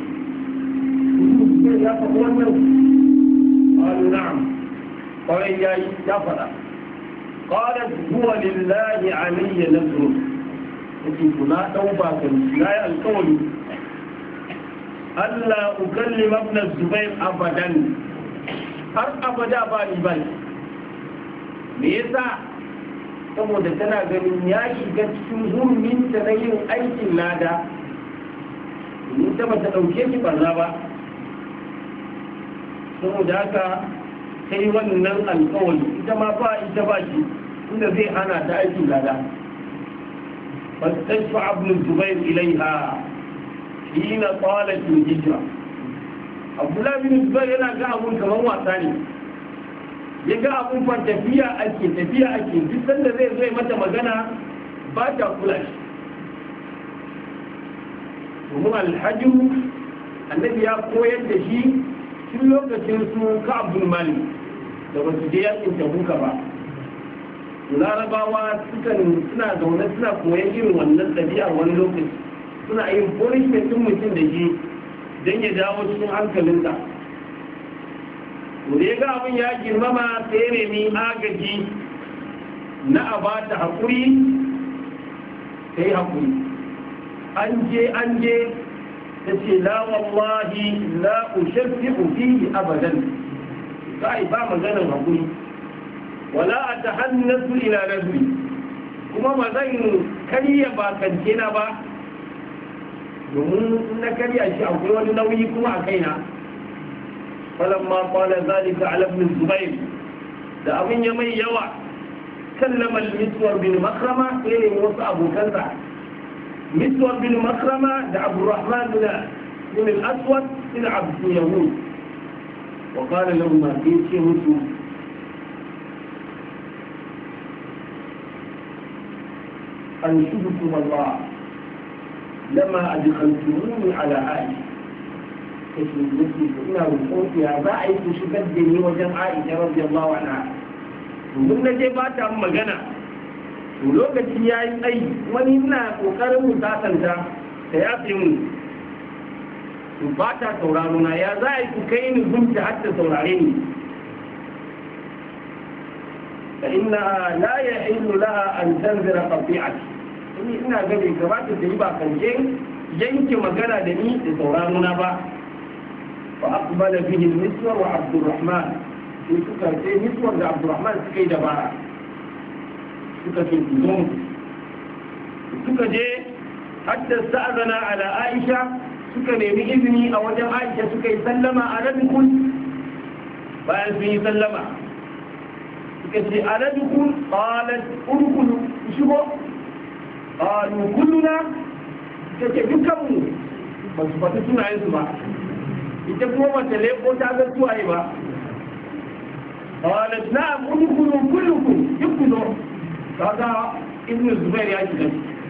ya fa wannan qalu na'am qala ya ya fada qalat huwa lillahi 'alayya nadru yake kuna dauba kan ya alƙawari Allah ukallima ibn Zubair abadan har abada ba ni ba me yasa saboda tana ganin ya shiga cikin hurumin ta na yin aikin lada in ta bata dauke shi barna ba saboda haka sai wannan alƙawari ita ma ba ita ba shi inda zai hana ta aikin lada fastashfa ibn Zubair ilaiha hina qalat al-hijra Abdullah bin Zubair yana ga abun kamar wasa ne ya ga abun fa tafiya ake tafiya ake duk sanda zai zo mata magana ba ta kula shi domin alhajju annabi ya koyar da shi tun lokacin su ka Abdul Malik da ba su je yakin Tabuka ba larabawa suna zaune suna koyan irin wannan ɗabi'a wani lokaci suna yin punishment ɗin mutum da shi don ya dawo cikin hankalinsa da ya ga abin ya girmama sai nemi agaji na a ba ta haƙuri ta yi haƙuri an je an je ta ce la wallahi la ushafi fihi abadan sai ba maganar haƙuri wala a ta hannasu ila nazari kuma ba zan karya bakance na ba domin na karya shi akwai wani nauyi kuma a kaina falamma qala zalika ala ibn Zubair da abin ya mai yawa kallama al-Miswar bin Makrama sai wasu abokansa Miswar bin Makrama da Abdurrahman bin al-Aswad bin Abd Yahud wa qala lahum ma fi mutu أنشدكم الله لما أدخلتموني على عائشة كشف المسلم إنه الصوت يا باعث شكدني وجمع عائشة رضي الله عنها ومن جبات أم مجنى ولوكتي يا أي وننا وقرم تاتنتا سيأتمون باتا سوراننا يا زائد كين كنت حتى سورانيني فإنها لا يحل لها أن تنذر قطيعتي إني إنا قبل كبات الدريبا كنجين ينك مكانا دني لتوراننا با فأقبل فيه المسور وعبد الرحمن في سكر في مسور وعبد الرحمن سكي دبارا سكر في الزوم سكر جي حتى استأذنا على عائشة سكر يمي إذني أو جم عائشة سكر يسلم على بكل فأنت يسلم kace aladukun qalat udkhulu shigo qalu kulluna kace dukkanmu ba su fata sunayen su ba ita kuma wata leko ta ga suwaye ba qalat na'am udkhulu kullukum dukkuno kaga ibn Zubair ya shiga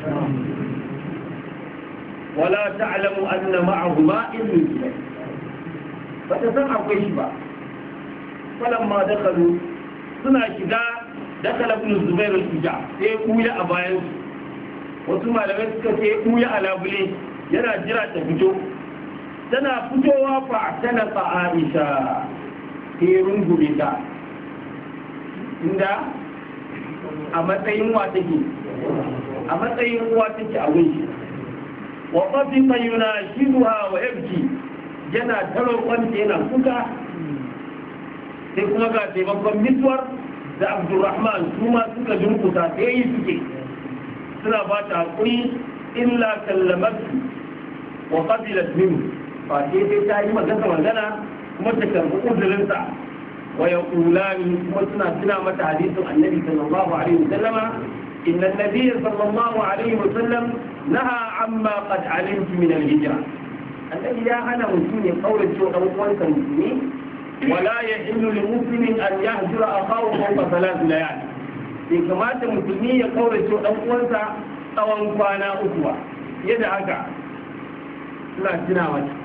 wala ta'lamu anna ma'ahuma ibn Zubair fata san akwai shi ba falamma dakhalu suna shiga dakala ibn Zubair al-Hijja sai kuya a bayan wasu malamai suka ce kuya a labule yana jira ta fito tana fitowa fa tana fa Aisha sai rungume ta inda a matsayin wa take a matsayin uwa take a wuri wa qafita yunashiduha wa yabki yana taro kwanta yana kuka sai kuma ga taimakon Miswar da Abdurrahman kuma suka dunkuta sai yi suke suna ba ta haƙuri illa kallamatu wa qabilat minhu fa sai sai ta yi magana magana kuma ta karɓi uzurinsa wa yaqulani kuma suna tuna mata hadisin annabi sallallahu alaihi wasallama inna an-nabiy sallallahu alaihi wasallam naha amma qad alimtu min al-hijra annabi ya hana mutum ya kaurace wa dan uwansa musulmi ولا يحل لمسلم أن يهجر أخاه فوق ثلاث ليالي في كما المسلمين يقول شو أنقوانسا أو أنقوانا أسوى يدعك لا تناوش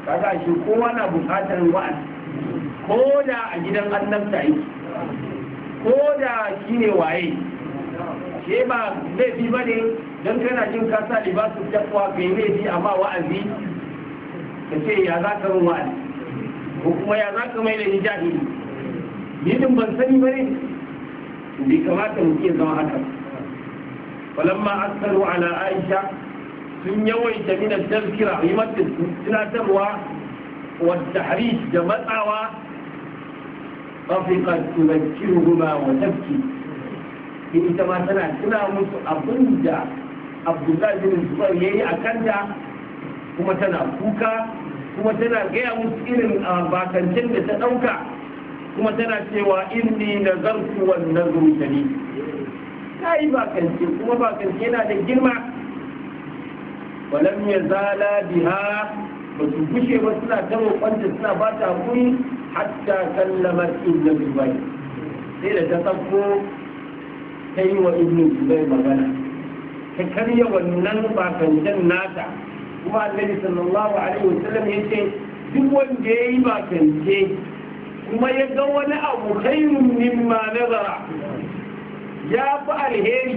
kaga shi kowa na bukatar wa'azi ko da a gidan annabta yake ko da shi ne waye shi ba laifi ba ne don kana jin kasa libasu takwa ka yi laifi amma wa'azi ka ce ya za ka min wa'azi ko kuma ya za ka mai da ni jahili ni din ban sani ba ne bai kamata mu iya zama haka falamma askaru ala aisha sun yawaita min tazkira yi mata tunatarwa wa tahrish da matsawa tafiqat tubakkiruhuma wa tabki ita ma tana tuna musu abinda Abdullahi bin Zubair yayi a kanta kuma tana kuka kuma tana gaya musu irin bakancin da ta dauka kuma tana cewa inni nazartu wan nazru shadid kai bakance kuma bakance yana da girma walam yazala biha ba su gushe ba suna ta roƙonta suna ba ta hakuri hatta kallamat ibn Zubair sai da ta sako ta yi wa ibn Zubair magana ta karya wannan bakancen nata kuma annabi sallallahu alaihi wasallam ya ce duk wanda ya yi bakance kuma ya ga wani abu khairun mimma nazara ya fi alheri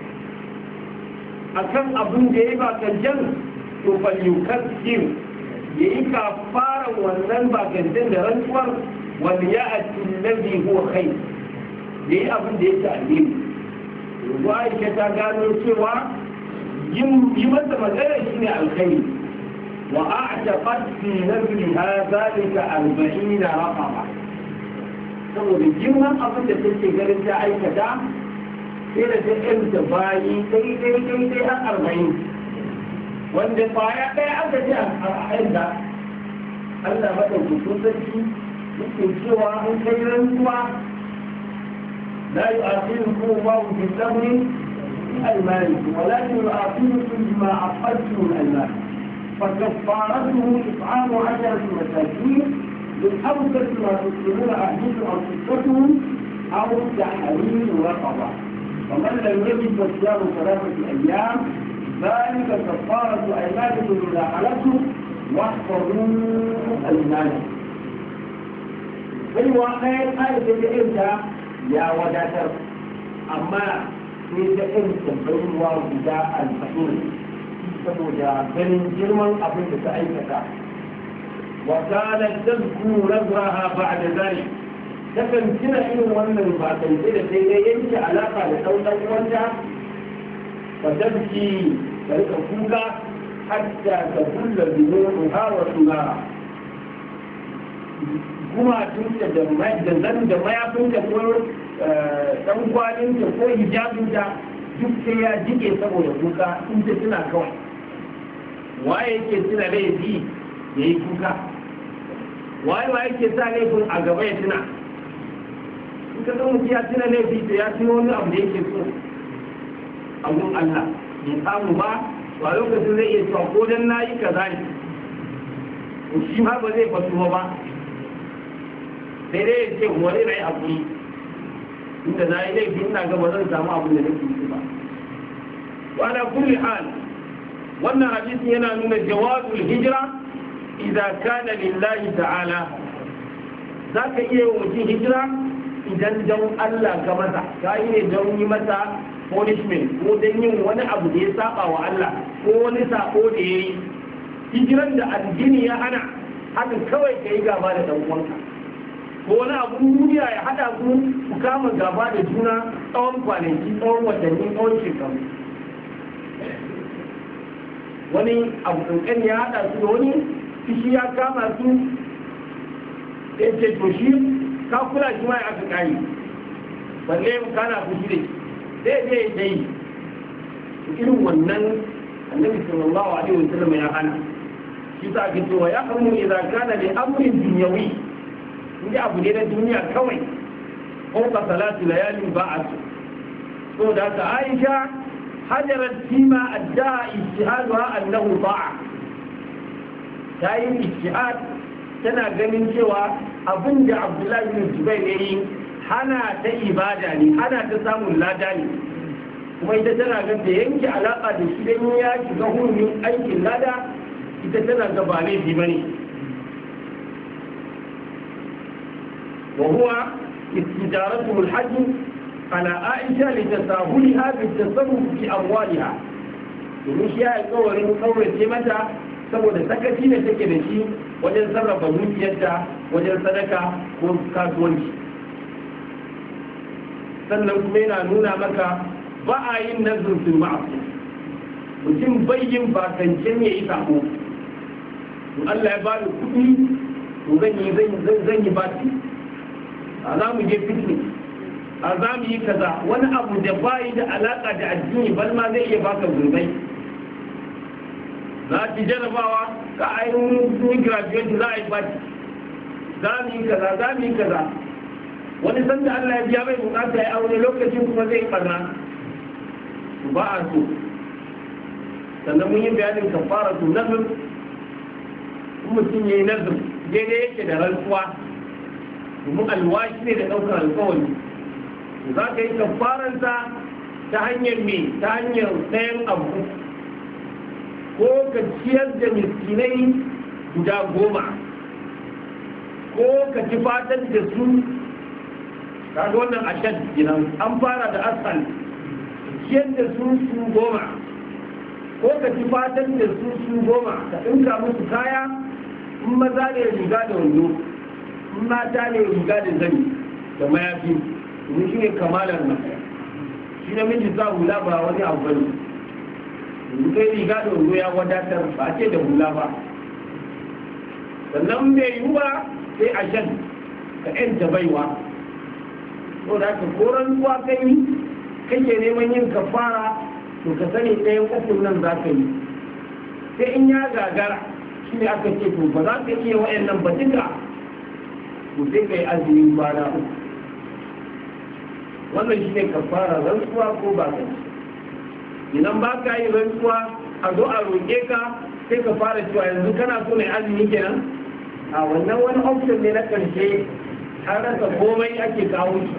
akan abin da ya yi bakancen to falyukassir ya yi kafaran wannan bakancen da rantsuwar wani ya ati lazi huwa kai ya yi abin da ya ci alheri yanzu aisha ta gano cewa yi masa magana shi ne alkhairi wa a taɓar fi naziha zalika arba'ina raqaba saboda girman abin da take ganin ta aikata sai da ta yanta bayi daidai daidai har arba'in wanda kwaya ɗaya aka ce a yanda Allah maɗaukacin sarki yake cewa an kai rantsuwa la yu'akhirukum Allahu bil-lahwi أيمانكم ولكن يؤاخذكم بما عقدتم الأيمان فكفارته إطعام عشرة مساكين من أوسط ما تسلمون أهلكم أو كسوتهم أو تحرير رقبة ومن لم يجد فصيام ثلاثة أيام ذلك كفارة أيمانكم إذا حلفتم واحفظوا أيمانكم. في الواقع آية الإنت يا وداتر أما sai ta ɗanta baiwa guda alfahim saboda ganin girman abin da ta aikata wa kana tazku nazraha ba'da zalik takan tuna irin wannan bakance da sai dai yanke alaka da ɗan uwanta fa tabki ta rika kuka hatta ta kulla binuha wa sunara kuma tunta da da zan da mayafinta ko dan kwalinta ko hijabinta duk sai ya jike saboda kuka in ta tuna kawai waye yake tuna laifi ya yi kuka waye waye yake sa laifin a gaba ya tuna in ka san mutum ya tuna laifi to ya tuna wani abu da yake so a gun Allah bai samu ba to a lokacin zai iya cewa ko dan nayi kaza ne to shi ma ba zai fasuwa ba sai dai ya ce wani na yi haƙuri inda na yi laifi ina gaba zan samu abin da nake yi ba wa ala kulli hal wannan hadisi yana nuna jawazul hijira idza kana lillahi ta'ala zaka iya mutum hijira idan dan Allah ka masa ka yi ne don yi masa punishment ko don yin wani abu da ya saba wa Allah ko wani sako da ya yi hijiran da addini ya hana haka kawai ka yi gaba da dan uwanka ko wani abun duniya ya hada ku ku kama gaba da juna tsawon kwanaki tsawon watanni tsawon shekaru wani abu kankan ya hada su da wani fishi ya kama su ya ce to shi ka kula shi ma ya aka kari balle mu kana fushi da shi sai zai yi irin wannan annabi sallallahu alaihi wasallam ya hana shi ta ake cewa ya kamu idan kana da amrin dunyawi inda abu ne na duniya kawai ko ka salatu layalin ba a so so da ta aisha hajarar fima adda ijtihaduha annahu ta'a ta yi ijtihad tana ganin cewa abin da abdullahi bin zubair yayi hana ta ibada ne hana ta samun lada ne kuma ita tana ga da yanke alaka da shi dan ya shiga hurumin aikin lada ita tana ga ba laifi bane وهو استدارته الحج على عائشة لتساهلها بالتصرف في أموالها domin shi ya alkawarin kaurace mata saboda sakaci da take da shi wajen sarrafa dukiyarta wajen sadaka ko kasuwanci. Sannan kuma yana nuna maka ba a yin nazarin sun ma'afu mutum bayyin bakancen ya yi sako. Allah ya bani kuɗi to zan yi zan yi baki a za mu je fitness a za mu yi kaza wani abu da bayi da alaƙa da addini bal ma zai iya baka zurbai. Za ki jarabawa ka ainihin graduate za a yi baki za mu yi kaza za mu yi kaza wani sanda Allah ya biya mai bukata ya aure lokacin kuma zai barna ba a so. Sannan mun yi bayanin kafara to nazar mutum ya yi nazar daidai yake da rantsuwa domin alwashi ne da ɗaukar alkawari. Za ka yi kafaranta ta hanyar me ta hanyar ɗayan abu ko ka ciyar da miskinai guda goma ko ka ci fatan da su kaga wannan ashad ginan an fara da asal ciyar da su su goma ko ka ci fatan da su su goma ka ɗinka musu kaya in maza ne riga da wando in mata ne riga da zani da mayafi domin shi ne kamalar masa shi namiji za hula ba wani abu bane in kai riga da wando ya wadatar ba ce da hula ba. Sannan mai yiwuwa sai a shan ka yanta baiwa so da ka koran zuwa kai kake neman yin kafara to ka sani ɗayan ukun nan za ka yi sai in ya gagara shi ne aka ce to ba za ka iya wa'annan ba duka to sai ka yi azumin kwana uku. Wannan shi ne kafara rantsuwa ko ba ka idan ba ka yi rantsuwa a zo a roƙe ka sai ka fara cewa yanzu kana so ne azumi kenan a wannan wani option ne na ƙarshe har rasa komai ake kawo shi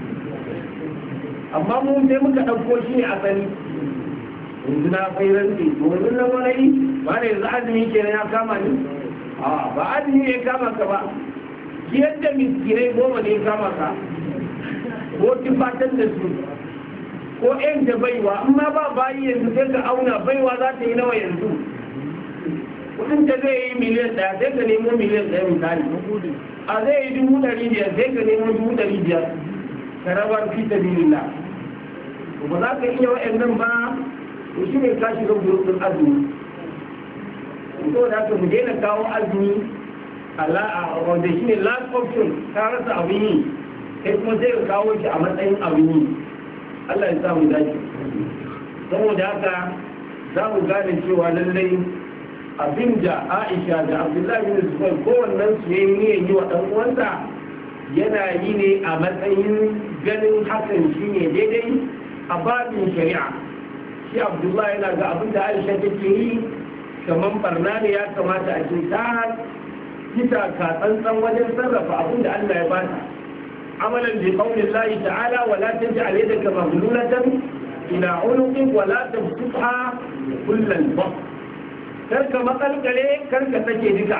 amma mu sai muka ɗauko shi ne asali yanzu na fai rantsi domin na wani ba da yanzu azumi kenan ya kama ni a ba azumi ya kama ka ba yadda miskinai goma ne ya kama ka ko tifatan da su ko yan da baiwa amma ba bayi yanzu sai ka auna baiwa za ta yi nawa yanzu kudin ta zai yi miliyan daya sai ka nemo miliyan daya misali a zai yi dubu dari biyar sai ka nemo dubu dari biyar ka rabar fi sabilillah ba za ka iya wa'annan ba to shi ne ka shiga gurbin azumi to da ka mu daina kawo azumi a wanda shi ne last option ka rasa abin yi sai kuma zai kawo shi a matsayin abin yi. Allah ya sa mu dace saboda haka za mu gane cewa lallai abinda Aisha da Abdullahi bin Zubair kowannen su yayi niyyar yi wa dan uwansa yana yi ne a matsayin ganin hakan shine daidai a babin shari'a. Shi Abdullahi yana ga abinda Aisha take yi kamar barna ne ya kamata a ce ta kita ka tsantsan wajen sarrafa abinda Allah ya bata عملا بقول الله تعالى ولا تجعل يدك مغلولة إلى عنقك ولا تبسطها كل البسط كرك مقل كلي كرك تجدك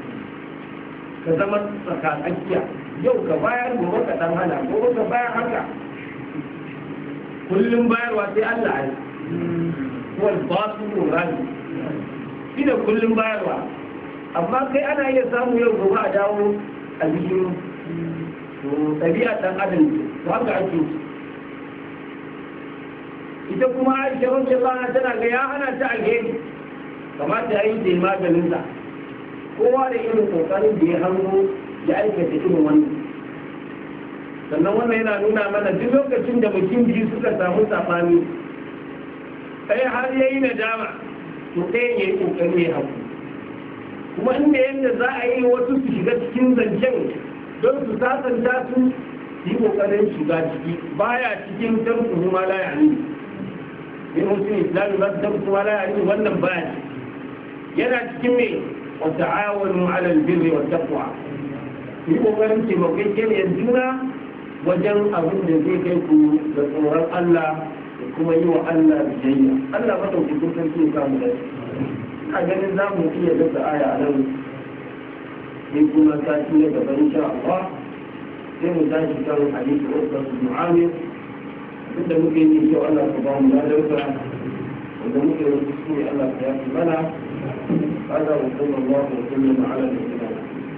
كزمن سكان أجيا يو كباير gobe ka dan hana gobe ka bayar haka kullum bayarwa sai Allah ya wal basu rani ina kullum bayarwa amma kai ana iya samu yau gobe a dawo a biyu ɗabi'a ɗan adam to haka ake ita kuma Aisha radiyallahu anha tana ga ya hana ta alheri kamata ya yi da maganin ta kowa da irin kokarin da ya hango ya aikata irin wannan sannan wannan yana nuna mana duk lokacin da mutum biyu suka samu safani sai har ya yi nadama to ɗaya ya yi kokari ya hau kuma inda yadda za a yi wasu su shiga cikin zancen don su sasanta su yi kokarin shiga ciki baya cikin tarku ma la yani in mutum islami ba su tarku ma la yani wannan baya yana cikin me wa ta'awanu 'ala al-birri wat taqwa yi kokarin taimakon juna wajen abin da zai kai ku da tsoron Allah da kuma yi wa Allah biyayya Allah madaukakin sarki ya samu da a ganin za mu iya dasa aya a nan sai kuma sati na gaba insha Allah sai mu tashi kan hadisi Uqba bin Amir inda muke yi kyau Allah ka ba mu ladarsa wanda muke yi kuskure Allah ka yafi mana هذا وصلى الله وسلم على نبينا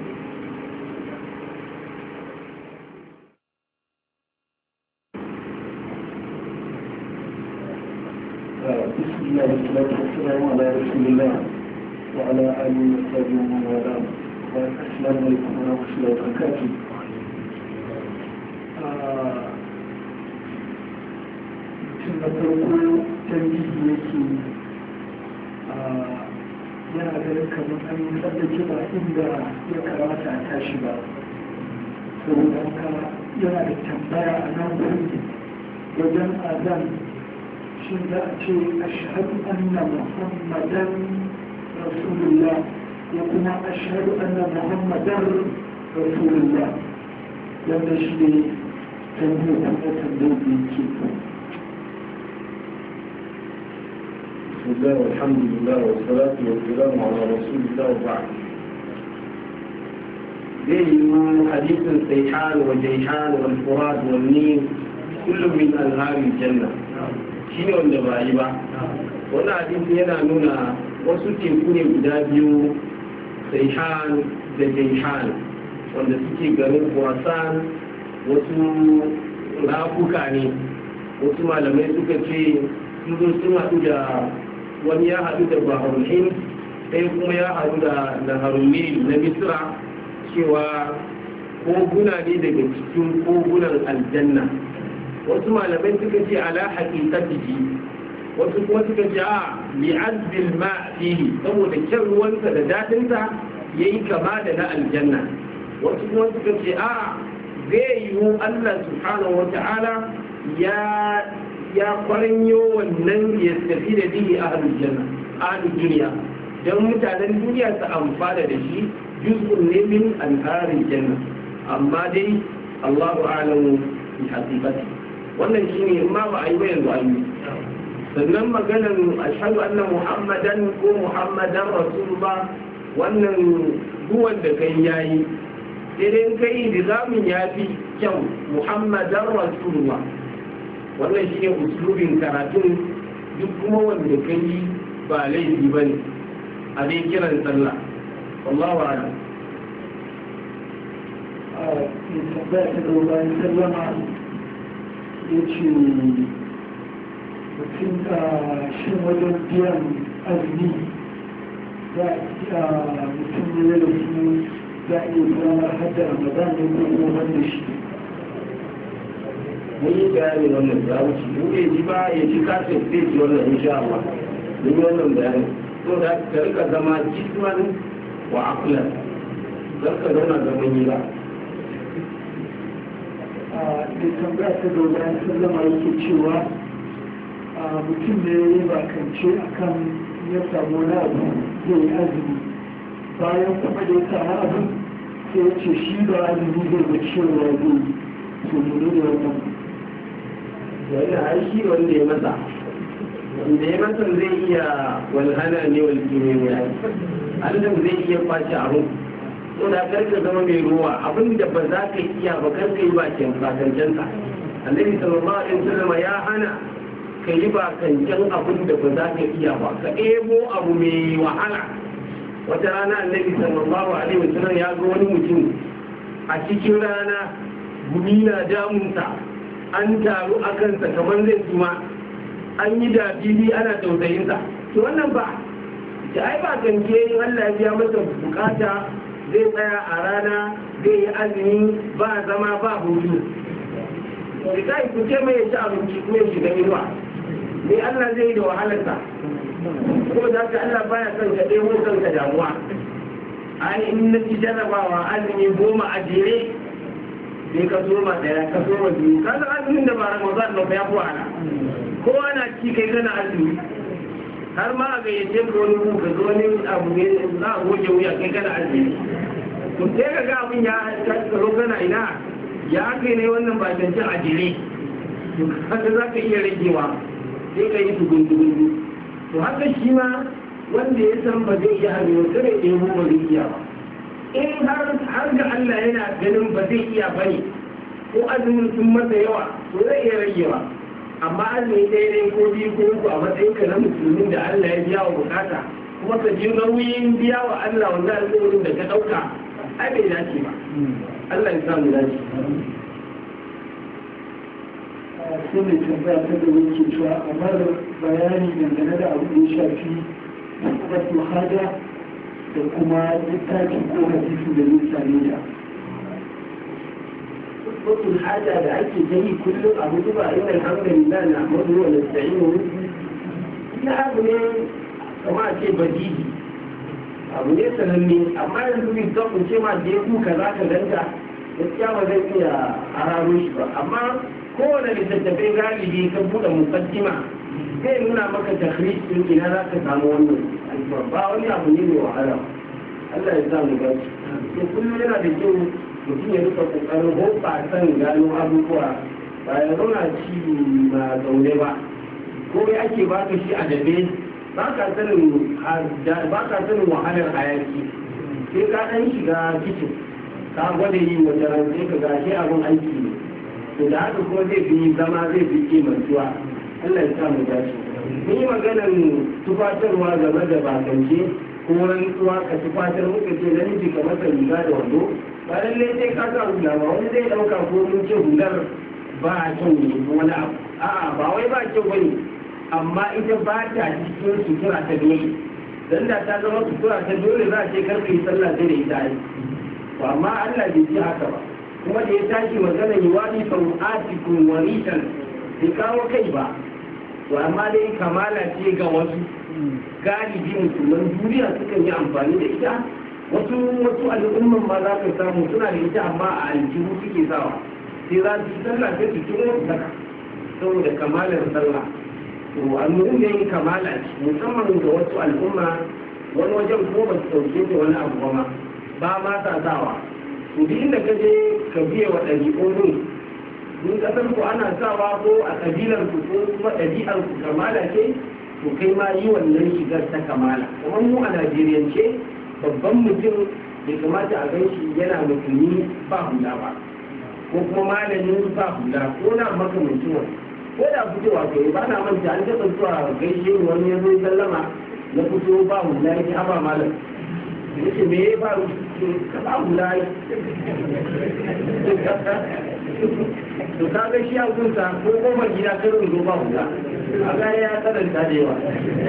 بسم الله والصلاة والسلام على رسول الله وعلى آله وصحبه ومن والاه السلام عليكم ورحمة الله وبركاته. mutum na farko tambihi yake yana ganin kamar an yi tsallake ba inda ya kamata a tashi ba, saboda haka yana da tambaya a nan wuri wajen azan shi za a ce ashhadu anna muhammadan rasulullah ko kuma ashhadu anna muhammadan rasulullah, wanda shi ne tambayar da tambayar da yake. بسم الله والحمد لله والصلاة والسلام على رسول الله وبعد. زي حديث السيحان والجيحان والفرات والنيل كل من أنهار الجنة. شنو اللي غايبة؟ وانا حديث هنا نونا وسوتي كوني بدابيو سيحان وجيحان wanda suke garin Khurasan wasu rafuka ne, wasu malamai suka ce sun zo sun haɗu da wani ya haɗu da baharul hind ɗaya kuma ya haɗu da naharul nil na misra, cewa koguna ne daga cikin kogunan aljanna. wasu malamai suka ce ala haqiqatihi, wasu kuma suka ce a li'azbil ma fihi, saboda kyan ruwansa da dadinsa yayi kama da na aljanna. wasu kuma suka ce a zai yiwu Allah subhanahu wa ta'ala ya ya kwaranyo wannan ya tafi da bihi ahlul janna ahlul duniya, don mutanen duniya su amfana da shi, juz'un ne min anharil janna. amma dai Allahu a'lamu bi haqiqati, wannan shine ma ba a yi ba yanzu an yi. sannan maganar ashhadu anna muhammadan ko muhammadan rasulullah, wannan duwan da kai yayi, sai dai kai nizamin yafi kyau muhammadan rasulullah, wannan shi ne uslubin karatun. duk kuma wanda ka yi ba laifi ba ne a dai kiran sallah. wallahu a'lam. a yi tambaya ta da bayan sallama ya ce mutum a shi wajen biyan azumi za a mutum ne da su za a iya gudanar hada ramadan ne ko kuma wanda shi mun yi bayani wannan ya wuce, in bai ji ba ya ji kafin zai ji wannan insha Allah. mun yi wannan bayani, so da ka rika zama jisman wa aqlan, zan ka zauna zaman yi ba. a da tambaya ta da bayan sallama yake cewa mutum ne ya yi bakance akan ya samu wani abu zai yi azumi, bayan kuma da ya samu abin sai ya ce shi ba azumi zai ga cewa zai yi to ne da wannan wani aiki wanda ya masa wanda ya masa zai iya walhana ne wal kimiyya, Allah zai iya kwace abu. to da karka zama mai ruwa, abinda ba za ka iya ba karka yi bakin bakancensa. Annabi sallallahu alaihi wasallam ya hana ka yi bakancen abin da ba za ka iya ba, ka ebo abu mai wahala. wata rana Annabi sallallahu alaihi wasallam ya ga wani mutum a cikin rana, gumi na damunsa, an taru a kansa kamar zai suma, an yi da fili ana tausayinsa. to wannan ba da ai ba kanke in Allah ya biya masa bukata zai tsaya a rana zai yi azumi ba zama ba hutu. da kai ku ce mai ya ci abinci kuma ya shiga inuwa, me Allah zai yi da wahalarsa? kuma da haka Allah baya son ka ɗebo kanka damuwa. ai in na ci jarrabawa azumi goma a jere sai ka soma daya ka soma biyu, ka san azumin da ba Ramadan ba ya fi wahala. kowa na ci kai kana azumi, har ma a gayyace ka wani ku ka zo wani abu ne za a goge wuya kai kana azumi. to sai ka ga abin ya karo kana ina ya kai ne wannan ba cancin a jere, to haka za ka iya ragewa sai ka yi tugun tugun. to haka shi ma wanda ya san ba zai iya azumi kare ɗebo ba zai iya ba. in har ga Allah yana ganin ba zai iya bane ko azumin sun masa yawa to zai iya ragewa amma azumi daidai ko biyu ko uku a matsayin ka na musulmin da Allah ya biya wa bukata kuma ka ji nauyin biya wa Allah wannan alƙawarin da ka ɗauka ai bai dace ba Allah ya samu dace. sai mai tambaya ta da wuce cewa a mara bayani dangane da abu da ya shafi wasu hada da kuma littafin ko hadisi da misali da wasu hada da ake ta yi kullum a mutu ba inda alhamdulillah na amadu wa nasta'inu ina abu ne kama a ce badidi abu ne sananne amma yanzu bai ta kunce ma da ya kuka za ka ganta gaskiya ba zai iya hararo shi ba amma kowane littattafai galibi ka buɗe mukaddima zai nuna maka takhrij din ina za ka samu wannan ba wani abu ne mai wahala Allah ya samu gaci to kullum yana da kyau mutum ya rika kokarin hoɓa san gano abubuwa ba ya zauna ci ba zaune ba komai ake baka shi a dabe ba ka sanin wahalar hayaki sai ka ɗan shiga kicin ka gwada yi wata ran sai ka gashi abin aiki ne to da haka kuma zai fi zama zai fi kimantuwa Allah ya samu dace mun yi maganar tufatarwa game da bakance ko rantsuwa ka tufatar muka ce namiji ka masa riga da wando ba lallai sai ka sa hula ba wani zai ɗauka ko mun ce hular ba kyau ne wani abu a'a ba wai ba kyau bane amma ita ba ta cikin sutura ta dole dan da ta zama sutura ta dole za a ce karka yi sallah sai da ita ai to amma Allah bai ji haka ba kuma da ya tashi magana yi wani sau'atikun waritan bai kawo kai ba to amma dai kamala ce ga wasu galibi musulman duniya sukan yi amfani da ita wasu wasu al'umman ma za ka samu suna da ita amma a aljihu suke sawa sai za su yi sallah sai su kiro su saka saboda kamalar sallah to al'ummar da yin kamala ce musamman ga wasu al'umma wani wajen ko ba su ɗauke da wani abu ba ma ba ma sa sawa to duk inda ka je ka biye wa ɗabi'o'in in ƙasar ku ana sawa ko a ƙabilar ku ko kuma ɗabi'ar ku kamala ce to kai ma yi wannan shigar ta kamala kamar mu a Najeriyance babban mutum bai kamata a gan shi yana mutumi ba hula ba ko kuma malamin ba hula ko na makamancin wani ko da fitowa kai ba na manta an taɓa zuwa gaishe wani ya zo sallama na fito ba hula ya ce haba malam yake me ya faru ka ba hula ya to ka ga shi a kunsa ko koma gida karin zo ba hula a ga ya karanta da yawa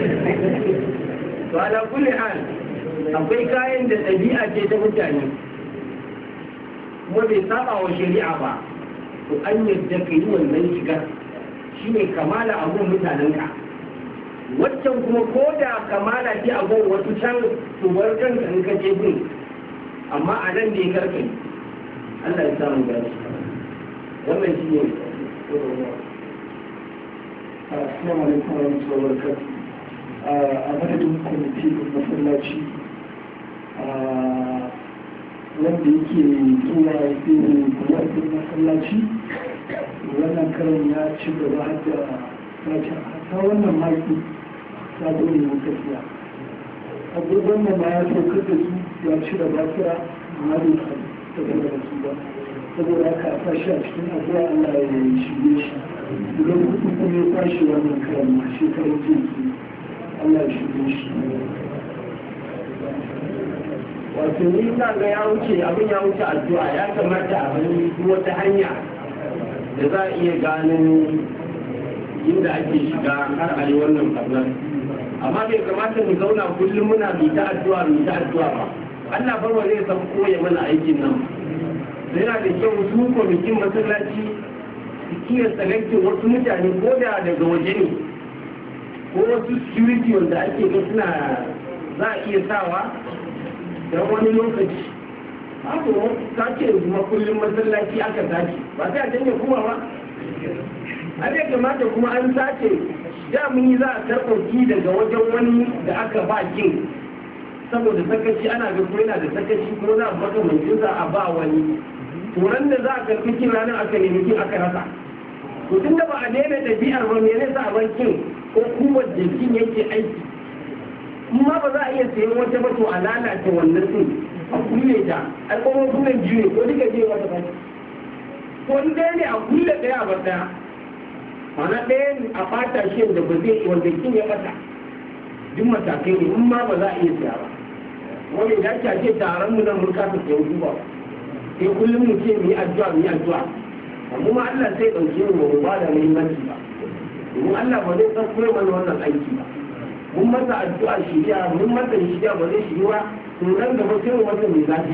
to ala kulli hal akwai kayan da ɗabi'a ce ta mutane kuma bai saba wa shari'a ba to an yadda ka yi wannan shigar shi ne kamala a gun mutanenka waccan kuma ko da kamala ce a gun wasu can tubar kanka in ka je gun amma a nan da ya karfe Allah ya samu gashi wannan shi ne assalamu alaikum wa rahmatullahi wa barakatuh a madadin kwamiti masallaci wanda yake zuwa ya fi gwamnatin masallaci wannan karin ya ci gaba har da sace ta wannan maki ta dole mu tafiya abubuwan da ma ya saukar da su ya ci da basira amma bai ta gaba da su ba saboda haka a sashi a cikin addu'a Allah ya shirye shi idan kuɗi kuma ya tashi wannan karin ma shekarar jinsu Allah ya shirye shi wato ni na ga ya wuce abin ya wuce addu'a ya kamata a bani wata hanya da za a iya gano inda ake shiga har a yi wannan farnar amma bai kamata mu zauna kullum muna bi ta addu'a bi ta addu'a ba Allah fa ba zai san koya mana aikin nan sai yana da kyau su kwamitin masallaci su kiyar selectin wasu mutane ko da daga waje ne ko wasu security wanda ake ga suna za a iya sawa don wani lokaci haka ta ce kuma kullum masallaci aka sace ba sai a canja kuma ba a zai kamata kuma an sace da mun yi za a karɓauki daga wajen wani da aka ba kin saboda sakaci ana ga ko yana da sakaci ko za a makamancin za a ba wani turan da za a karɓi kin ranar aka nemi kin aka rasa to tun da ba a daina ɗabi'ar ba me ne za a bar kin ko kuma da kin yake aiki amma ba za a iya sayan wata ba to a lalata wannan din a kulle ta alƙawar sunan biyu ne ko duka je wata baki ko in ɗaya ne a kulle ɗaya a bar ɗaya mana ɗaya a ɓata shi da ba zai wanda kin ya ɓata duk matakai ne in ma ba za a iya siya ba wani da ake ce taron mu nan mun kasa sayan duba sai kullum mu ce mu yi addu'a mu yi addu'a amma ma Allah sai ɗauke mu mu ba da muhimmanci ba domin Allah ba zai san koyar mana wannan aiki ba mun masa addu'a shiriya mun masa shiriya ba zai shiri ba to nan gaba sai mu masa mai zafi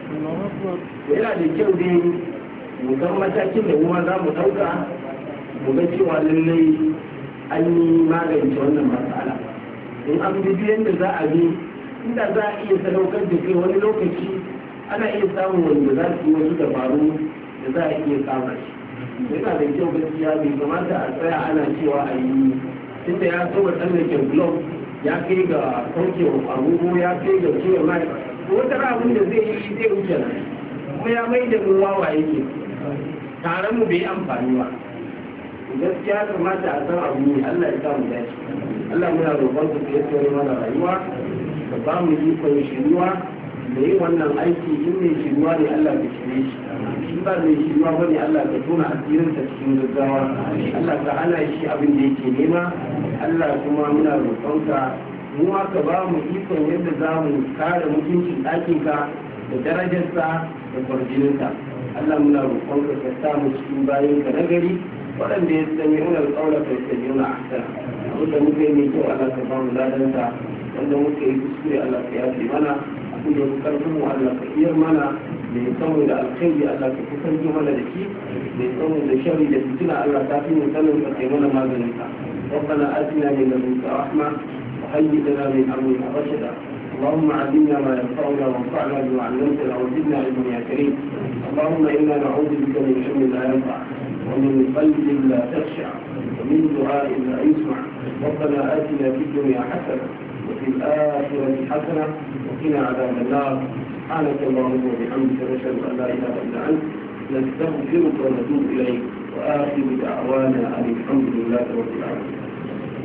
yana da kyau dai mu san matakin da kuma za mu ɗauka mu ga cewa lallai an yi magance wannan matsala in an bi yadda za a bi inda za a iya sadaukar da kai wani lokaci ana iya samun wanda za su yi wasu dabaru da za a iya kama shi yana da kyau gaskiya bai kamata a tsaya ana cewa a yi tunda ya so tsallake blog ya kai ga sauke abubu ya kai ga cewa mai wata abin da zai yi zai wuce na kuma ya mai da mu wawa yake taron mu bai yi amfani ba gaskiya kamata a san abu ne Allah ya samu dace Allah muna roƙon ku ya tsare mana rayuwa ka ba mu ikon shiriwa da yin wannan aiki in mai shiriwa ne Allah ka shirye shi shi ba mai shiriwa ba ne Allah ka tona asirinsa cikin gaggawa Allah ka hana shi abin da yake nema Allah kuma muna roƙonka mu ma ka ba mu ikon yadda za mu kare mutuncin ɗakinka da darajarsa da kwarjininka Allah muna roƙonka ka sa mu cikin bayanka na gari waɗanda ya sami unar ƙaura kai ta yi na ahsana abinda muka yi mai kyau Allah ka ba mu ladanta wanda muka yi kuskure Allah ka yafe mana abin da karfin mu Allah ka iyar mana mai samu da alkhairi Allah ka kusanci mana da shi mai samu da shari da fitina Allah ta fi mu sanin ka kai mana maganin ka ربنا آتنا من لدنك رحمة وهيئ لنا من أمرنا رشدا اللهم علمنا ما ينفعنا وانفعنا بما علمتنا وزدنا علما يا كريم اللهم إنا نعوذ بك من علم لا ينفع ومن قلب لا تخشع ومن دعاء لا يسمع ربنا آتنا في الدنيا حسنة وفي الآخرة حسنة وقنا عذاب النار سبحانك اللهم وبحمدك نشهد أن لا إله إلا أنت نستغفرك ونتوب إليك وآخر دعوانا أن الحمد لله رب العالمين